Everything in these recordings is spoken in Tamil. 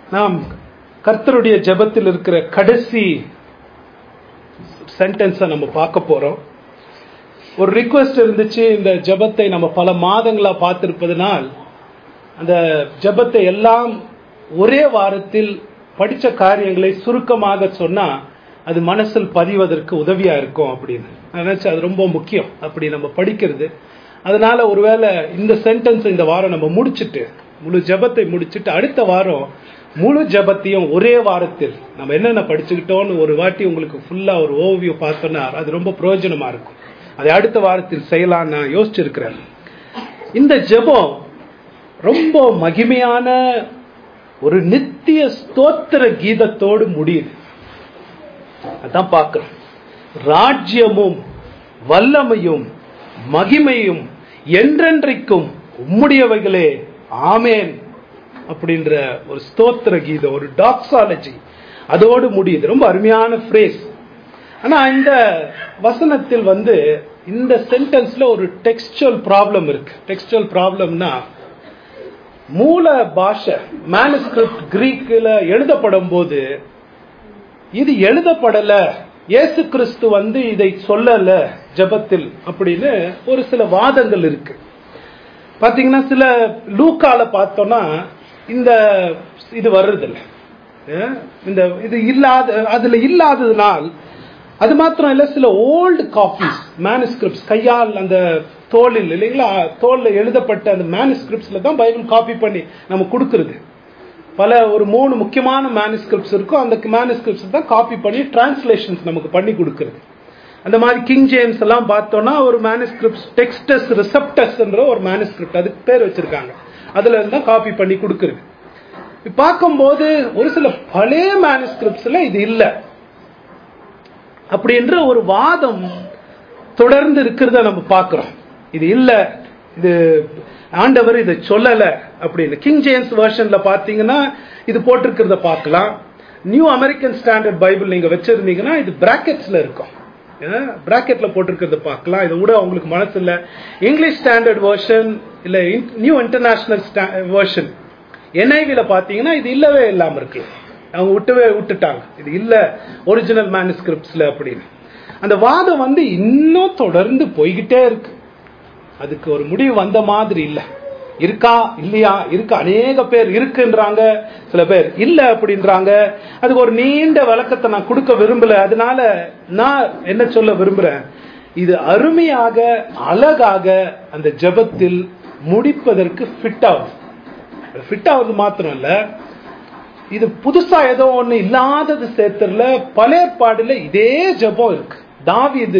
நாம் கர்த்தருடைய ஜெபத்தில் இருக்கிற கடைசி சென்டென்ஸை நம்ம பார்க்க போறோம். ஒரு ரிக்வெஸ்ட் இருந்துச்சு, இந்த ஜெபத்தை நம்ம பல மாதங்களா பார்த்திருப்பதனால் அந்த ஜெபத்தை எல்லாம் ஒரே வாரத்தில் படிச்ச காரியங்களை சுருக்கமாக சொன்னா அது மனசில் பதிவதற்கு உதவியா இருக்கும் அப்படின்னு நினைச்சு. அது ரொம்ப முக்கியம் அப்படி நம்ம படிக்கிறது. அதனால ஒருவேளை இந்த சென்டென்ஸ் இந்த வாரம் நம்ம முடிச்சுட்டு, முழு ஜெபத்தை முடிச்சுட்டு, அடுத்த வாரம் முழு ஜெபத்தையும் ஒரே வாரத்தில் நம்ம என்னென்ன படிச்சுக்கிட்டோம்னு ஒரு வாட்டி உங்களுக்கு ஃபுல்லா ஒரு ஓவியூ பார்த்தோம்னா அது ரொம்ப பிரயோஜனமா இருக்கும். அதை அடுத்த வாரத்தில் செய்யலாம் நான் யோசிச்சிருக்கிறேன். இந்த ஜெபம் ரொம்ப மகிமையான ஒரு நித்திய ஸ்தோத்திர கீதத்தோடு முடியுது. அதான் பார்க்கிறோம். ராஜ்யமும் வல்லமையும் மகிமையும் என்றென்றைக்கும் உம்முடையவைகளே, ஆமேன் அப்படின்ற ஒரு ஸ்தோத்திர கீதம், ஒரு டாக்ஸாலஜி அதோடு முடியுது. ரொம்ப அருமையான ஃப்ரேஸ். ஆனா இந்த வசனத்தில் இந்த சென்டென்ஸ்ல ஒரு டெக்ஸ்டுவல் ப்ராப்ளம் இருக்கு. டெக்ஸ்டுவல் ப்ராப்ளம்னா, மூல பாஷை மேனுஸ்கிரிப்ட் கிரீக்ல எழுதப்படும் போது இது எழுதப்படல, இயேசு கிறிஸ்து இதை சொல்லல ஜெபத்தில் அப்படின்னு ஒரு சில வாதங்கள் இருக்கு. பாத்தீங்கன்னா சில லூக்கால பார்த்தோம்னா இந்த இது வர்றதில்லை, இந்த இது இல்லாத அதுல இல்லாததுனால். அது மாத்திரம் இல்ல, சில ஓல்டு காப்பீஸ் மேனுஸ்கிரிப்ட்ஸ் கையால் அந்த தோலில் இல்லைங்களா, தோல்ல எழுதப்பட்ட அந்த மேனுஸ்கிரிப்ட்ஸ்ல தான் பைபிள் காப்பி பண்ணி நம்ம கொடுக்கறது. பல ஒரு 3 முக்கியமான மேனுஸ்கிரிப்ட்ஸ் இருக்கும். அந்த மேனுஸ்கிரிப்ட்ஸ் தான் காப்பி பண்ணி டிரான்ஸ்லேஷன்ஸ் நமக்கு பண்ணி கொடுக்கறது. அந்த மாதிரி கிங் ஜேம்ஸ் எல்லாம் பார்த்தோம்னா ஒரு மேனுஸ்கிரிப்ட் டெக்ஸ்டஸ் ரிசெப்டஸ் என்ற ஒரு மேனுஸ்கிரிப்ட், அதுக்கு பேர் வச்சிருக்காங்க. அதுல இருந்தா காப்பி பண்ணி கொடுக்கறது. பார்க்கும்போது ஒரு சில பழைய மேனுஸ்கிரிப்ட்ஸ்ல இது இல்ல அப்படின்ற ஒரு வாதம் தொடர்ந்து இருக்கிறத நம்ம பார்க்கிறோம். இது இல்ல, இது ஆண்டவர் இதை சொல்லல அப்படின்னு. கிங் ஜேம்ஸ் வெர்ஷன்ல பாத்தீங்கன்னா இது போட்டிருக்கிறத பார்க்கலாம். நியூ அமெரிக்கன் ஸ்டாண்டர்ட் பைபிள் நீங்க வச்சிருந்தீங்கன்னா இது பிராக்கெட்ஸ்ல இருக்கும், பிராக்கெட்ல போட்டிருக்கிறத பார்க்கலாம். இதை விட உங்களுக்கு மனசு இல்ல, இங்கிலீஷ் ஸ்டாண்டர்ட் வெர்ஷன் இல்ல நியூ இன்டர்நேஷனல் வெர்ஷன் NIV பாத்தீங்கன்னா இது இல்லவே இல்லாம இருக்கு. அவங்க விட்டுட்டாங்க, இது இல்ல ஒரிஜினல் மேனுஸ்கிரிப்ட்ஸ்ல அப்படின்னு. அந்த வாதம் இன்னும் தொடர்ந்து போய்கிட்டே இருக்கு. அதுக்கு ஒரு முடிவு வந்த மாதிரி இல்ல. இருக்கா இல்லையா, இருக்கு, அநேக பேர் இருக்குன்றாங்க, சில பேர் இல்ல அப்படின்றாங்க. அதுக்கு ஒரு நீண்ட விளக்கத்தை நான் கொடுக்க விரும்பல. அதனால நான் என்ன சொல்ல விரும்புறேன், இது அருமையாக அழகாக அந்த ஜெபத்தில் முடிப்பதற்கு ஃபிட் ஆகுது. ஃபிட் ஆகுது மாத்திரம் இல்ல, இது புதுசா ஏதோ ஒண்ணு இல்லாதது சேர்த்துல பழைய பாடல இதே ஜெபம் இருக்கு. தாவீது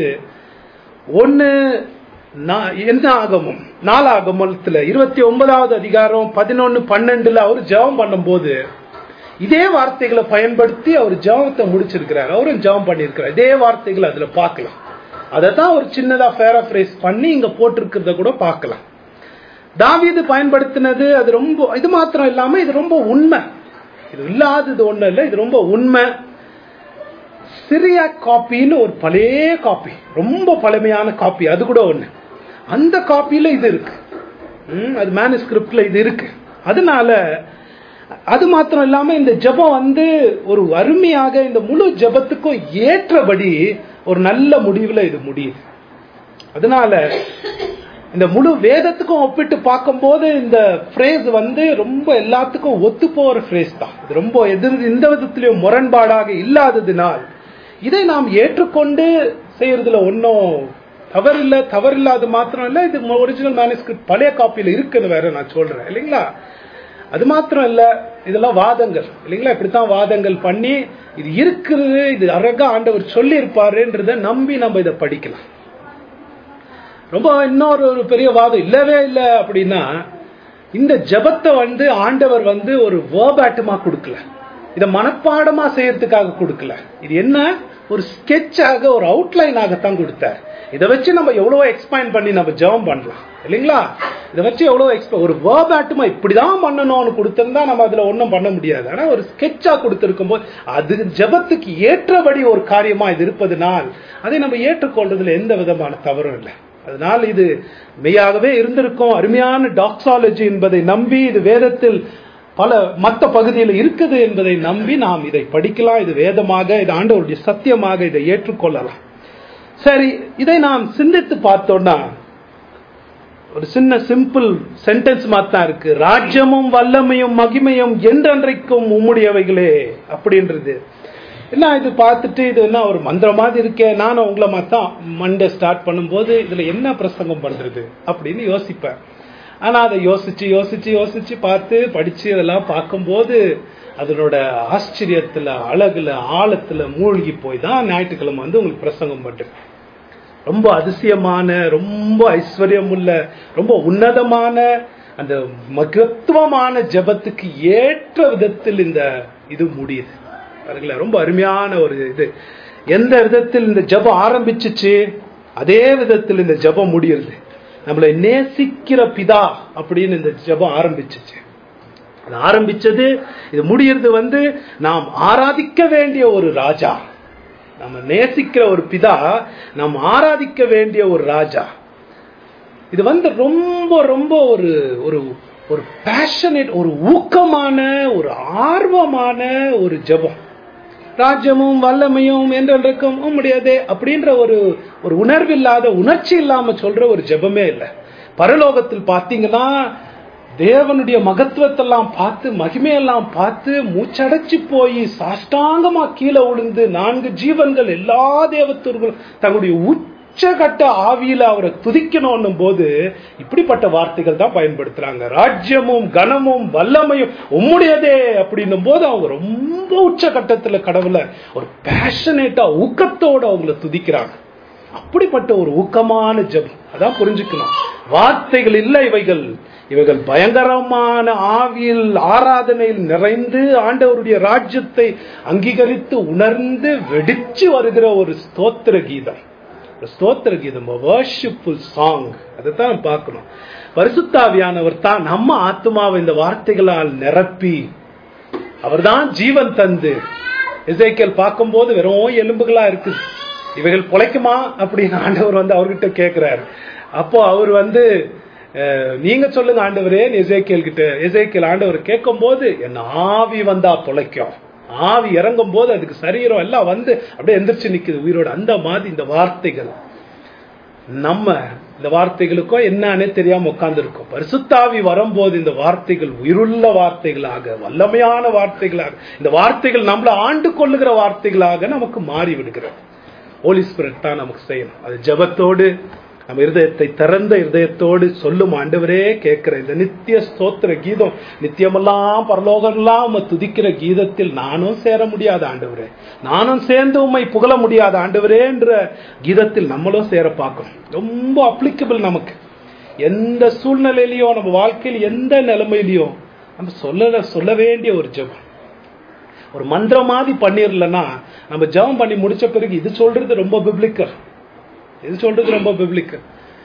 என்னாகமும் 4ஆகமத்துல 29வது அதிகாரம் 11-12 அவர் ஜெபம் பண்ணும் போது இதே வார்த்தைகளை பயன்படுத்தி அவர் ஜெபத்தை முடிச்சிருக்கிறார். அவரும் ஜெபம் பண்ணிருக்கிறார். இதே வார்த்தைகளை அதுல பார்க்கலாம். அதைத்தான் ஒரு சின்னதா பேராஃப்ரேஸ் பண்ணி இங்க போட்டிருக்கிறத கூட பார்க்கலாம். தாவீது பயன்படுத்தினது அது ரொம்ப, இது மாத்திரம் இல்லாம இது ரொம்ப உண்மை. இது இல்லாதது ஒண்ணு இல்ல, இது ரொம்ப உண்மை. சிரியா காப்பின்னு ஒரு பழைய காப்பி, ரொம்ப பழமையான காப்பி, அது கூட ஒண்ணு. அந்த காப்பியில இது இருக்கு, அது மேனுஸ்கிரிப்ட்ல இது இருக்கு. அதனால அது மாத்திரம் இல்லாம இந்த ஜெபம் ஒரு அருமையாக இந்த முழு ஜெபத்துக்கும் ஏற்றபடி ஒரு நல்ல முடிவுல இது முடியுது. அதனால இந்த முழு வேதத்துக்கும் ஒப்பிட்டு பார்க்கும்போது இந்த ஃப்ரேஸ் ரொம்ப எல்லாத்துக்கும் ஒத்து போற ஃப்ரேஸ் தான். இது ரொம்ப எந்த விதத்திலையும் முரண்பாடாக இல்லாததினால் இதை நாம் ஏற்றுக்கொண்டு செய்யறதுல ஒன்னும் தவறில்லை. தவறில்லாத மாத்திரம் இல்ல, இது ஒரிஜினல் மேனுஸ்கிரிப்ட் பழைய காப்பியில இருக்குன்னு வேற நான் சொல்றேன் இல்லைங்களா. அது மாத்திரம் இல்ல, இதெல்லாம் வாதங்கள் இல்லைங்களா. இப்படித்தான் வாதங்கள் பண்ணி இது இருக்குது, இது அழகா ஆண்டவர் சொல்லி இருப்பாருன்றத நம்பி நம்ம இதை படிக்கலாம். ரொம்ப இன்னொரு ஒரு பெரிய வாதம் இல்லவே இல்லை அப்படின்னா, இந்த ஜெபத்தை ஆண்டவர் ஒரு வேர்பாட்டமா கொடுக்கல, இதை மனப்பாடமா செய்யறதுக்காக கொடுக்கல. இது என்ன, ஒரு ஸ்கெட்சாக ஒரு அவுட்லைனாகத்தான் கொடுத்தார். இதை வச்சு நம்ம எவ்வளவோ எக்ஸ்பேண்ட் பண்ணி நம்ம ஜெபம் பண்ணலாம் இல்லைங்களா. இதை வச்சு எவ்வளவு ஒரு வேர்பாட்டமா இப்படிதான் பண்ணணும்னு கொடுத்திருந்தா நம்ம அதுல ஒன்றும் பண்ண முடியாது. ஆனா ஒரு ஸ்கெட்சா கொடுத்திருக்கும் போது அது ஜெபத்துக்கு ஏற்றபடி ஒரு காரியமா இது இருப்பதனால் அதை நம்ம ஏற்றுக்கொள்றதுல எந்த விதமான தவறும் இல்லை. அதனால் இது மெய்யாகவே இருந்திருக்கும் அருமையான டாக்ஸாலஜி என்பதை நம்பி இது வேதத்தில் பல மற்ற பகுதியில் இருக்குது என்பதை நம்பி நாம் இதை படிக்கலாம். இது வேதமாக, இது ஆண்டவருடைய சத்தியமாக இதை ஏற்றுக்கொள்ளலாம். சரி, இதை நாம் சிந்தித்து பார்த்தோம்னா ஒரு சின்ன சிம்பிள் சென்டென்ஸ் மாத்தான் இருக்கு. ராஜ்யமும் வல்லமையும் மகிமையும் என்றென்றைக்கும் உம்முடையவைகளே அப்படின்றது என்ன. இது பார்த்துட்டு இது என்ன ஒரு மந்திரம் மாதிரி இருக்கே, நானும் உங்களை மாத்தான் மண்டே ஸ்டார்ட் பண்ணும்போது இதுல என்ன பிரசங்கம் பண்றது அப்படின்னு யோசிப்பேன். ஆனா அதை யோசிச்சு யோசிச்சு யோசிச்சு பார்த்து படிச்சு அதெல்லாம் பார்க்கும்போது அதனோட ஆச்சரியத்துல, அழகுல, ஆழத்துல மூழ்கி போய் தான் ஞாயிற்றுக்கிழமை வந்து உங்களுக்கு பிரசங்கம் பண்றேன். ரொம்ப அதிசயமான, ரொம்ப ஐஸ்வர்யம் உள்ள, ரொம்ப உன்னதமான, அந்த மகத்துவமான ஜபத்துக்கு ஏற்ற விதத்தில் இந்த இது முடியுது. ரொம்ப அருமையான ஒரு இது. எந்த விதத்தில் இந்த ஜபம் ஆரம்பிச்சிச்சு அதே விதத்தில் இந்த ஜபம் முடியுது. நம்மளை நேசிக்கிற பிதா அப்படின்னு இந்த ஜபம் ஆரம்பிச்சிச்சு. அது ஆரம்பிச்சது, இது முடியறது வந்து நாம் ஆராதிக்க வேண்டிய ஒரு ராஜா, நம்ம நேசிக்கிற ஒரு பிதா, நாம் ஆராதிக்க வேண்டிய ஒரு ராஜா. இது வந்து ரொம்ப ரொம்ப ஒரு ஒரு ஒரு பேஷனேட், ஒரு ஊக்கமான, ஒரு ஆர்வமான ஒரு ஜபம். ராஜ்யமும் வல்லமையும் என்றென்றைக்கும் முடியாதே அப்படின்ற ஒரு ஒரு உணர்வில்லாத, உணர்ச்சி இல்லாம சொல்ற ஒரு ஜபமே இல்லை. பரலோகத்தில் பார்த்தீங்கன்னா தேவனுடைய மகத்துவத்தெல்லாம் பார்த்து, மகிமையெல்லாம் பார்த்து மூச்சடைச்சு போய் சாஷ்டாங்கமா கீழே விழுந்து 4 ஜீவன்கள் எல்லா தேவத்தூர்களும் தங்களுடைய உச்சகட்ட ஆவியில அவரை துதிக்கணும் போது இப்படிப்பட்ட வார்த்தைகள் தான் பயன்படுத்துறாங்க. ராஜ்யமும் கனமும் வல்லமையும் உம்முடையதே அப்படின்னும் போது அவங்க ரொம்ப உச்சகட்டத்துல கடவுளை ஒரு பேஷனேட்டா, ஊக்கத்தோட அவங்கள துதிக்கிறாங்க. அப்படிப்பட்ட ஒரு ஊக்கமான ஜபம். அதான் புரிஞ்சுக்கணும். வார்த்தைகள் இல்லை இவைகள், இவைகள் பயங்கரமான ஆவியில், ஆராதனையில் நிறைந்து ஆண்டவருடைய ராஜ்யத்தை அங்கீகரித்து உணர்ந்து வெடிச்சு வருகிற ஒரு ஸ்தோத்திர கீதம். ஸ்தோத்திர கீதம், வர்ஷிப்ஃபுல் சாங். அதைத்தான் பார்க்கணும். பரிசுத்தாவியானவர் தான் நம்ம ஆத்மாவை இந்த வார்த்தைகளால் நிரப்பி, அவர்தான் ஜீவன் தந்து. எசேக்கியேல் பார்க்கும்போது வெறும் எலும்புகளா இருக்குது, இவைகள் பொழைக்குமா அப்படின்னு ஆண்டவர் வந்து அவர்கிட்ட கேட்கிறாரு. அப்போ அவர் வந்து நீங்க சொல்லுங்க ஆண்டவரே எசேக்கியேல் கிட்ட. எசேக்கியேல் ஆண்டவர் கேட்கும் போது, என் ஆவி வந்தா பொழைக்கும், ஆவி இறங்கும் போது அதுக்கு சரீரம் எல்லாம் வந்து அப்படியே எந்திரிச்சு நிக்குது உயிரோடு. அந்த மாதிரி இந்த வார்த்தைகள், நம்ம இந்த வார்த்தைகளுக்கும் என்னன்னே தெரியாம உட்கார்ந்து இருக்கோம். பரிசுத்தாவி வரும்போது இந்த வார்த்தைகள் உயிருள்ள வார்த்தைகளாக, வல்லமையான வார்த்தைகளாக, இந்த வார்த்தைகள் நம்மள ஆண்டு கொள்ளுகிற வார்த்தைகளாக நமக்கு மாறி விடுகிறது. ஹோலி ஸ்பிரிட் தான் நமக்கு செய்யணும். அது ஜபத்தோடு, நம்ம இருதயத்தை திறந்த இருதயத்தோடு சொல்லும் ஆண்டவரே கேட்கிற இந்த நித்திய ஸ்தோத்திர கீதம், நித்தியமெல்லாம் பரலோகமெல்லாம் துதிக்கிற கீதத்தில் நானும் சேர முடியாத ஆண்டவரே, நானும் சேர்ந்து உம்மை புகழ முடியாத ஆண்டவரே என்ற கீதத்தில் நம்மளும் சேர பார்க்கணும். ரொம்ப அப்ளிகபிள் நமக்கு. எந்த சூழ்நிலையிலையும், நம்ம வாழ்க்கையில் எந்த நிலைமையிலையும் நம்ம சொல்ல வேண்டிய ஒரு ஜபம். ஒரு மந்திரம் மாதிரி பண்ணிடலன்னா, நம்ம ஜபம் பண்ணி முடிச்ச பிறகு இது சொல்றது ரொம்ப பிப்ளிக்கல், இது சொல்றது ரொம்ப பிப்ளிக்கல்.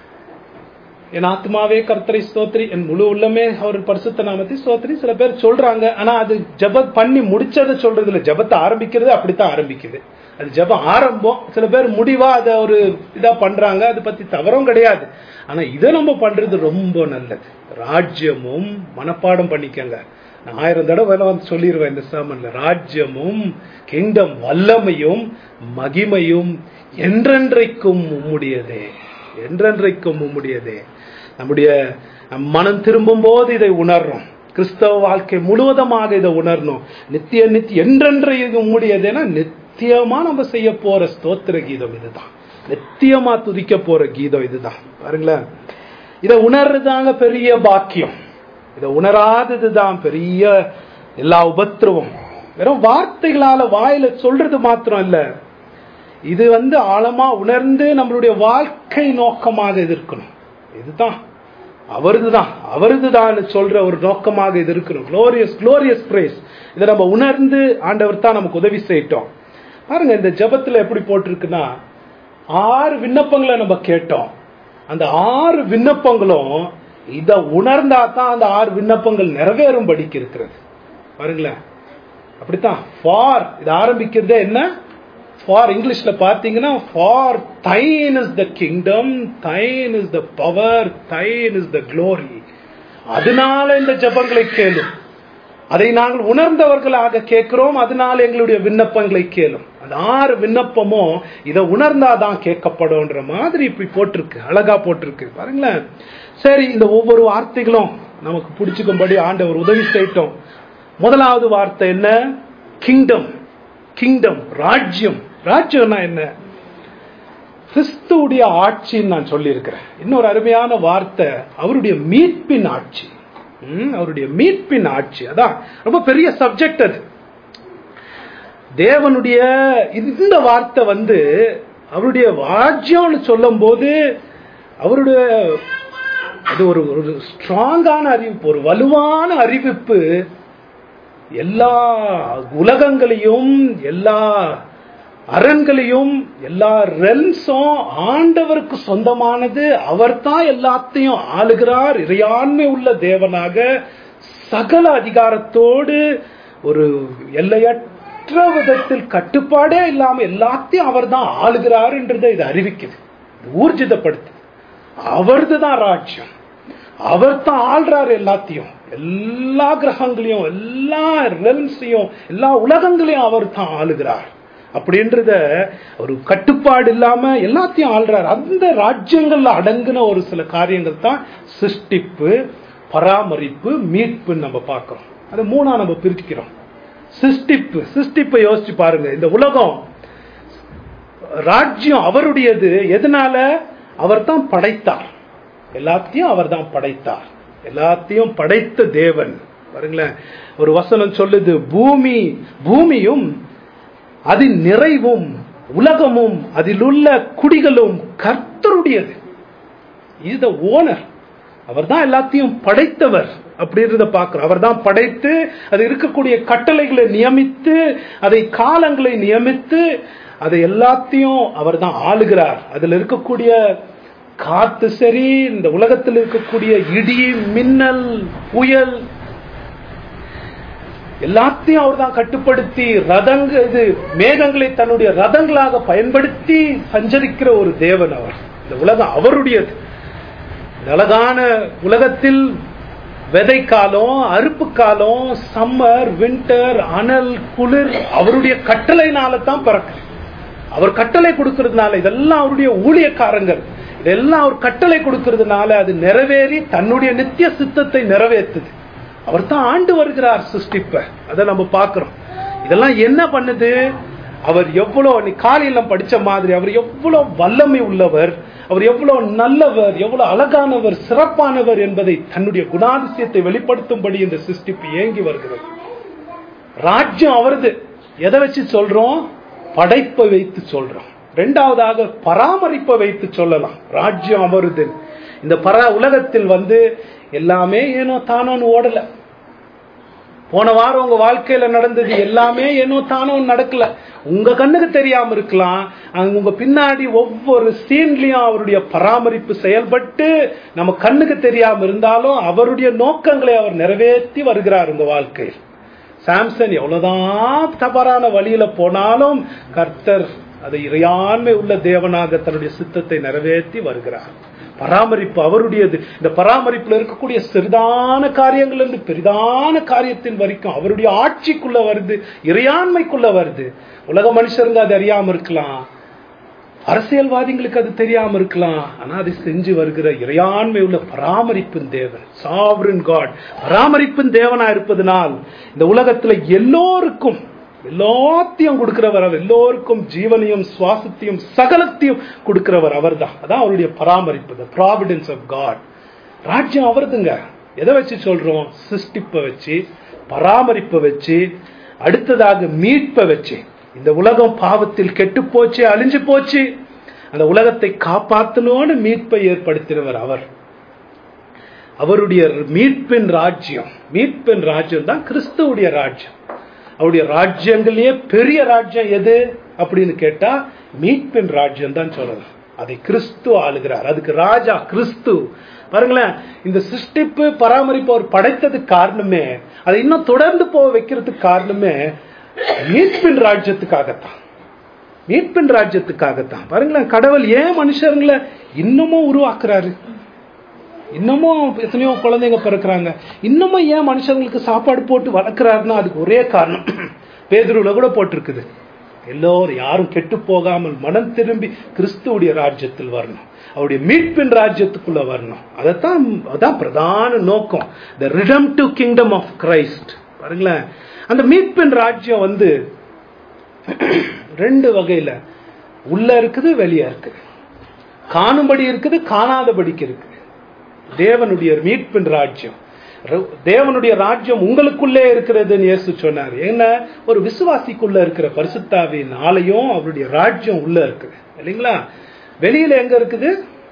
என் ஆத்மாவே கர்த்தரை ஸ்தோத்திரி, என் முழு உள்ளமே அவர் பரிசுத்த நாமத்தை ஸ்தோத்திரி சில பேர் சொல்றாங்க. ஆனா அது ஜபம் பண்ணி முடிச்சதை சொல்றது இல்லை. ஜபத்தை ஆரம்பிக்கிறது அப்படித்தான் ஆரம்பிக்குது. அது ஜபம் ஆரம்பம். சில பேர் முடிவா அதை ஒரு இதா பண்றாங்க, அதை பத்தி தவறும் கிடையாது. ஆனா இதை நம்ம பண்றது ரொம்ப நல்லது. ராஜ்யமும் மனப்பாடம் பண்ணிக்கங்க. நான் 1000 தடவை வந்து சொல்லிடுவேன் இந்த sermonல. ராஜ்யமும் கிங்டம் வல்லமையும் மகிமையும் என்றென்றைக்கும் உம்முடையதே, என்றென்றைக்கும் உம்முடையதே. நம்முடைய மனம் திரும்பும் போது இதை உணர்றோம். கிறிஸ்தவ வாழ்க்கை முழுவதுமாக இதை உணரணும். நித்திய என்றென்றைக்கு உம்முடையதேனா நித்தியமா நம்ம செய்ய போற ஸ்தோத்திர கீதம் இதுதான். நித்தியமா துதிக்க போற கீதம் இதுதான். பாருங்களேன், இதை உணர்றதாங்க பெரிய பாக்கியம். இதை உணராததுதான் பெரிய எல்லா உபத்திரவம். வெறும் வார்த்தைகளால வாயில சொல்றது மாத்திரம் இல்ல, இது வந்து ஆழமா உணர்ந்து நம்மளுடைய வாழ்க்கை நோக்கமாக இது இருக்கணும். இதுதான் அவருதுதான் சொல்ற ஒரு நோக்கமாக இது இருக்கணும். Glorious praise. இதை நம்ம உணர்ந்து ஆண்டவர் தான் நமக்கு உதவி செய்யட்டும். பாருங்க, இந்த ஜபத்துல எப்படி போட்டிருக்குன்னா, 6 விண்ணப்பங்களை நம்ம கேட்டோம். அந்த 6 விண்ணப்பங்களும் இதை உணர்ந்தா தான் அந்த 6 விண்ணப்பங்கள் நிறைவேறும்படிக்கு இருக்கிறது. பாருங்களேன், அப்படித்தான். ஃபார் இது ஆரம்பிக்கிறதே என்ன? ஃபார் இங்கிலீஷ்ல பாத்தீங்கன்னா, for thine is the kingdom, thine is the power, thine is the glory. அதனால இந்த ஜபங்களை கேளு. அதை நாங்கள் உணர்ந்தவர்களாக கேட்கிறோம், அதனால எங்களுடைய விண்ணப்பங்களை கேளும். அந்த 6 விண்ணப்பமும் இதை உணர்ந்தாதான் கேட்கப்படும்ன்ற மாதிரி இப்படி போட்டிருக்கு, அழகா போட்டிருக்கு பாருங்களேன். சரி, இந்த ஒவ்வொரு வார்த்தைகளும் நமக்கு பிடிச்சுக்கும்படி ஆண்டவர் உதவி செய்யட்டும். முதலாவது வார்த்தை என்ன? கிங்டம். கிங்டம், ராஜ்யம். ராஜ்யம்னா என்ன? கிறிஸ்துவுடைய ஆட்சின்னு நான் சொல்லி இருக்கிறேன். இன்னொரு அருமையான வார்த்தை அவருடைய மீட்பின் ஆட்சி. அவருடைய மீட்பின் ஆட்சி, அதான் ரொம்ப பெரிய சப்ஜெக்ட் அது. தேவனுடைய இந்த வார்த்தை அவருடைய ராஜ்யம்னு சொல்லும் போது அவருடைய அது ஒரு ஸ்ட்ராங்கான அறிவிப்பு, ஒரு வலுவான அறிவிப்பு. எல்லா உலகங்களையும், எல்லா அரண்களையும், எல்லா ரெல்ஸும் ஆண்டவருக்கு சொந்தமானது. அவர் தான் எல்லாத்தையும் ஆளுகிறார். இறையாண்மை உள்ள தேவனாக சகல அதிகாரத்தோடு ஒரு எல்லையற்ற விதத்தில் கட்டுப்பாடே இல்லாம எல்லாத்தையும் அவர் தான் ஆளுகிறார் என்றதை இது அறிவிக்குது, ஊர்ஜிதப்படுத்து. அவரது தான் ராஜ்யம், அவர் தான் ஆள்றாரு எல்லாத்தையும், எல்லா கிரகங்களையும், எல்லா ரெல்ஸையும், எல்லா உலகங்களையும் அவர் தான் ஆளுகிறார். அப்படின்றத ஒரு கட்டுப்பாடு இல்லாம எல்லாத்தையும் ஆள்றாரு. அந்த ராஜ்யங்கள்ல அடங்குன ஒரு சில காரியங்கள் தான் சிருஷ்டிப்பு, பராமரிப்பு, மீட்புன்னு நம்ம பார்க்கிறோம். அதை 3ஆ நம்ம பிரிக்கிறோம். சிருஷ்டிப்பை யோசிச்சு பாருங்க. இந்த உலகம் ராஜ்யம் அவருடையது. எதனால? அவர் தான் படைத்தார், எல்லாத்தையும் அவர் தான் படைத்தார், எல்லாத்தையும் படைத்த தேவன். பாருங்களேன், ஒரு வசனம் சொல்லுது, பூமியும் அதில் நிறைவும் உலகமும் அதில் உள்ள குடிகளும் கர்த்தருடையது. இது ஓனர், அவர் தான் எல்லாத்தையும் படைத்தவர் அப்படின்றத பார்க்கிறோம். அவர் தான் படைத்து அது இருக்கக்கூடிய கட்டளைகளை நியமித்து, அதை காலங்களை நியமித்து, அதை எல்லாத்தையும் அவர் தான் ஆளுகிறார். அதுல இருக்கக்கூடிய காத்து சரி, இந்த உலகத்தில் இருக்கக்கூடிய இடி, மின்னல், புயல் எல்லாத்தையும் அவர் தான் கட்டுப்படுத்தி மேகங்களை தன்னுடைய ரதங்களாக பயன்படுத்தி சஞ்சரிக்கிற ஒரு தேவன் அவர். இந்த உலகம் அவருடையது. இந்த அழகான உலகத்தில் விதை காலம், அறுப்பு காலம், சம்மர், வின்டர், அனல், குளிர் அவருடைய கட்டளைனால தான் பிறக்கு. அவர் கட்டளை கொடுக்கறதுனால, இதெல்லாம் அவருடைய ஊழியக்காரங்கள், இதெல்லாம் அவர் கட்டளை கொடுக்கறதுனால அது நிறைவேறி தன்னுடைய நித்திய சித்தத்தை நிறைவேற்றுது. அவர் தான் ஆண்டு வருகிறார் சிருஷ்டிப்ப. அதை நம்ம பார்க்கிறோம். இதெல்லாம் என்ன பண்ணுது? அவர் எவ்வளவு, நீ காலையில படிச்ச மாதிரி, அவர் எவ்வளவு வல்லமை உள்ளவர், அவர் எவ்வளவு நல்லவர், எவ்வளவு அழகானவர், சிறப்பானவர் என்பதை தன்னுடைய குணாதிசயத்தை வெளிப்படுத்தும்படி இந்த சிருஷ்டிப்பு ஏங்கி வருகிறது. ராஜ்யம் அவரது. எதை வச்சு சொல்றோம்? படைப்பை வைத்து சொல்றோம். 2வதாக பராமரிப்பை வைத்து சொல்லலாம். ராஜ்யம் அவரது. இந்த உலகத்தில் எல்லாமே ஏனோ தானோன்னு ஓடல. போன வாரம் உங்க வாழ்க்கையில நடந்தது எல்லாமே ஏனோ தானோன்னு நடக்கல. உங்க கண்ணுக்கு தெரியாம இருக்கலாம். உங்க பின்னாடி ஒவ்வொரு சீன்லயும் அவருடைய பராமரிப்பு செயல்பட்டு நம்ம கண்ணுக்கு தெரியாம இருந்தாலும் அவருடைய நோக்கங்களை அவர் நிறைவேற்றி வருகிறார் உங்க வாழ்க்கையில். சாம்சன் எவ்வளவுதான் தவறான வழியில போனாலும் கர்த்தர் அதை இறையாண்மை உள்ள தேவனாக தன்னுடைய சித்தத்தை நிறைவேற்றி வருகிறார். பராமரிப்பு அவருடையது. இந்த பராமரிப்புல இருக்கக்கூடிய சிறிதான காரியங்கள் இருந்து பெரிதான காரியத்தின் வரைக்கும் அவருடைய ஆட்சிக்குள்ள வருது, இறையாண்மைக்குள்ள வருது. உலக மனுஷருங்க அது அறியாம இருக்கலாம், அரசியல்வாதிகளுக்கு அது தெரியாம இருக்கலாம். ஆனா அதை செஞ்சு வருகிற இறையாண்மை உள்ள பராமரிப்பின் தேவன், சாவரின் காட், பராமரிப்பின் தேவனா இருப்பதனால் இந்த உலகத்துல எல்லோருக்கும் எல்லாத்தையும் கொடுக்கிறவர் அவர். எல்லோருக்கும் ஜீவனையும் சுவாசத்தையும் சகலத்தையும் கொடுக்கிறவர் அவர் தான். அதான் அவருடைய பராமரிப்பு, the providence of God. ராஜ்யம் அவர்துங்க. எதை வச்சு சொல்றோம்? சிருஷ்டிப்பை வச்சு, பராமரிப்பை வச்சு, அடுத்ததாக மீட்பை வச்சு. இந்த உலகம் பாவத்தில் கெட்டு போச்சு, அழிஞ்சு போச்சு. அந்த உலகத்தை காப்பாற்றணும்னு மீட்பை ஏற்படுத்தினவர் அவர். அவருடைய மீட்பின் ராஜ்யம், மீட்பின் ராஜ்யம் தான் கிறிஸ்துவுடைய ராஜ்யம். அவருடைய ராஜ்யங்களே பெரிய ராஜ்யம் எது அப்படின்னு கேட்டா மீட்பின் ராஜ்யம் தான் சொல்லலாம். அதை கிறிஸ்து ஆளுகிறார். அதுக்கு ராஜா கிறிஸ்து. பாருங்களேன், இந்த சிருஷ்டிப்பு பராமரிப்பு அவர் படைத்ததுக்கு காரணமே, அதை இன்னும் தொடர்ந்து போக வைக்கிறதுக்கு காரணமே மீட்பின் ராஜ்யத்துக்காகத்தான். மீட்பின் ராஜ்யத்துக்காகத்தான். பாருங்களேன், கடவுள் ஏன் மனுஷர்களை இன்னமும் உருவாக்குறாரு? இன்னமும் எத்தனையோ குழந்தைங்க பிறக்கிறாங்க. இன்னமும் ஏன் மனுஷங்களுக்கு சாப்பாடு போட்டு வளர்க்கிறாருன்னா அதுக்கு ஒரே காரணம் பேதுருல கூட போட்டிருக்குது. எல்லோரும் யாரும் கெட்டு போகாமல் மனம் திரும்பி கிறிஸ்துவுடைய ராஜ்யத்தில் வரணும், அவருடைய மீட்பின் ராஜ்யத்துக்குள்ள வரணும். அதான் பிரதான நோக்கம், the redemptive kingdom of Christ. பாருங்களேன், அந்த மீட்பின் ராஜ்யம் வந்து ரெண்டு வகையில உள்ள இருக்குது, வெளியே இருக்குது. காணும்படி இருக்குது, காணாதபடிக்கு இருக்கு. தேவனுடைய மீட்பின் ராஜ்யம், தேவனுடைய ராஜ்யம் உங்களுக்குள்ளே இருக்கிறதுன்னு இயேசு சொன்னார். என்ன, ஒரு விசுவாசிக்குள்ள இருக்கிற பரிசுத்தாவின் ஆலயம் அவருடைய ராஜ்யம் உள்ள இருக்குது இல்லைங்களா? வெளியில எங்க இருக்குது?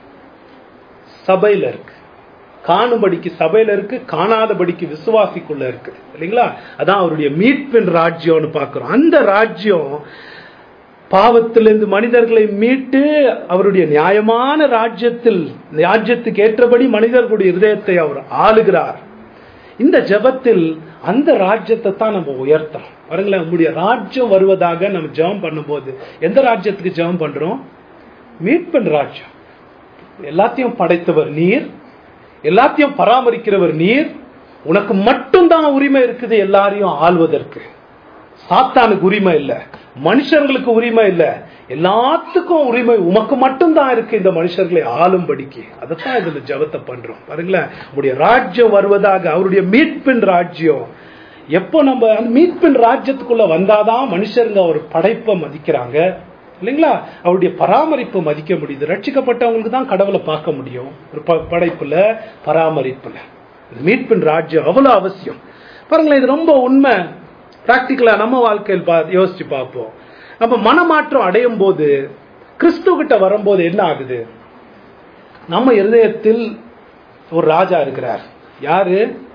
சபையில இருக்கு. காணும்படிக்கு சபையில இருக்கு, காணாதபடிக்கு விசுவாசிக்குள்ள இருக்கு இல்லைங்களா? அதான் அவருடைய மீட்பின் ராஜ்யம்னு பார்க்கிறோம். அந்த ராஜ்யம் பாவத்திலிருந்து மனிதர்களை மீட்டு அவருடைய நியாயமான ராஜ்யத்துக்கு ஏற்றபடி மனிதர்களுடைய இதயத்தை அவர் ஆளுகிறார். இந்த ஜெபத்தில் அந்த ராஜ்யத்தை தான் நம்ம உயர்த்தோம். பாருங்களேன், நம்முடைய ராஜ்யம் வருவதாக நம்ம ஜெபம் பண்ணும்போது எந்த ராஜ்யத்துக்கு ஜெபம் பண்றோம்? மீட்பின் ராஜ்யம். எல்லாத்தையும் படைத்தவர் நீர், எல்லாத்தையும் பராமரிக்கிறவர் நீர், உனக்கு மட்டும்தான் உரிமை இருக்குது எல்லாரையும் ஆள்வதற்கு. சாத்தானுக்கு உரிமை இல்ல, மனுஷர்களுக்கு உரிமை இல்ல, எல்லாத்துக்கும் உரிமை உமக்கு மட்டும்தான் இருக்கு இந்த மனுஷர்களை ஆளும்படிக்கு. அதைத்தான் இதுல ஜெபத்தை பண்றோம். பாருங்களேன், உங்களுடைய ராஜ்யம் வருவதாக, அவருடைய மீட்பின் ராஜ்யம். எப்போ நம்ம அந்த மீட்பின் ராஜ்யத்துக்குள்ள வந்தாதான் மனுஷருங்க அவர் படைப்பை மதிக்கிறாங்க இல்லைங்களா? அவருடைய பராமரிப்பு மதிக்க முடியுது. ரட்சிக்கப்பட்டவங்களுக்கு தான் கடவுளை பார்க்க முடியும் ஒரு படைப்புல, பராமரிப்புல. மீட்பின் ராஜ்யம் அவ்வளவு அவசியம். பாருங்களேன், இது ரொம்ப உண்மை. பிராக்டிக்கலா நம்ம வாழ்க்கையில் யோசிச்சு பார்ப்போம். நம்ம மனமாற்றம் அடையும் போது, கிறிஸ்து கிட்ட வரும்போது என்ன ஆகுது? நம்ம இருதயத்தில் ஒரு ராஜா இருக்கிறார். யாரு?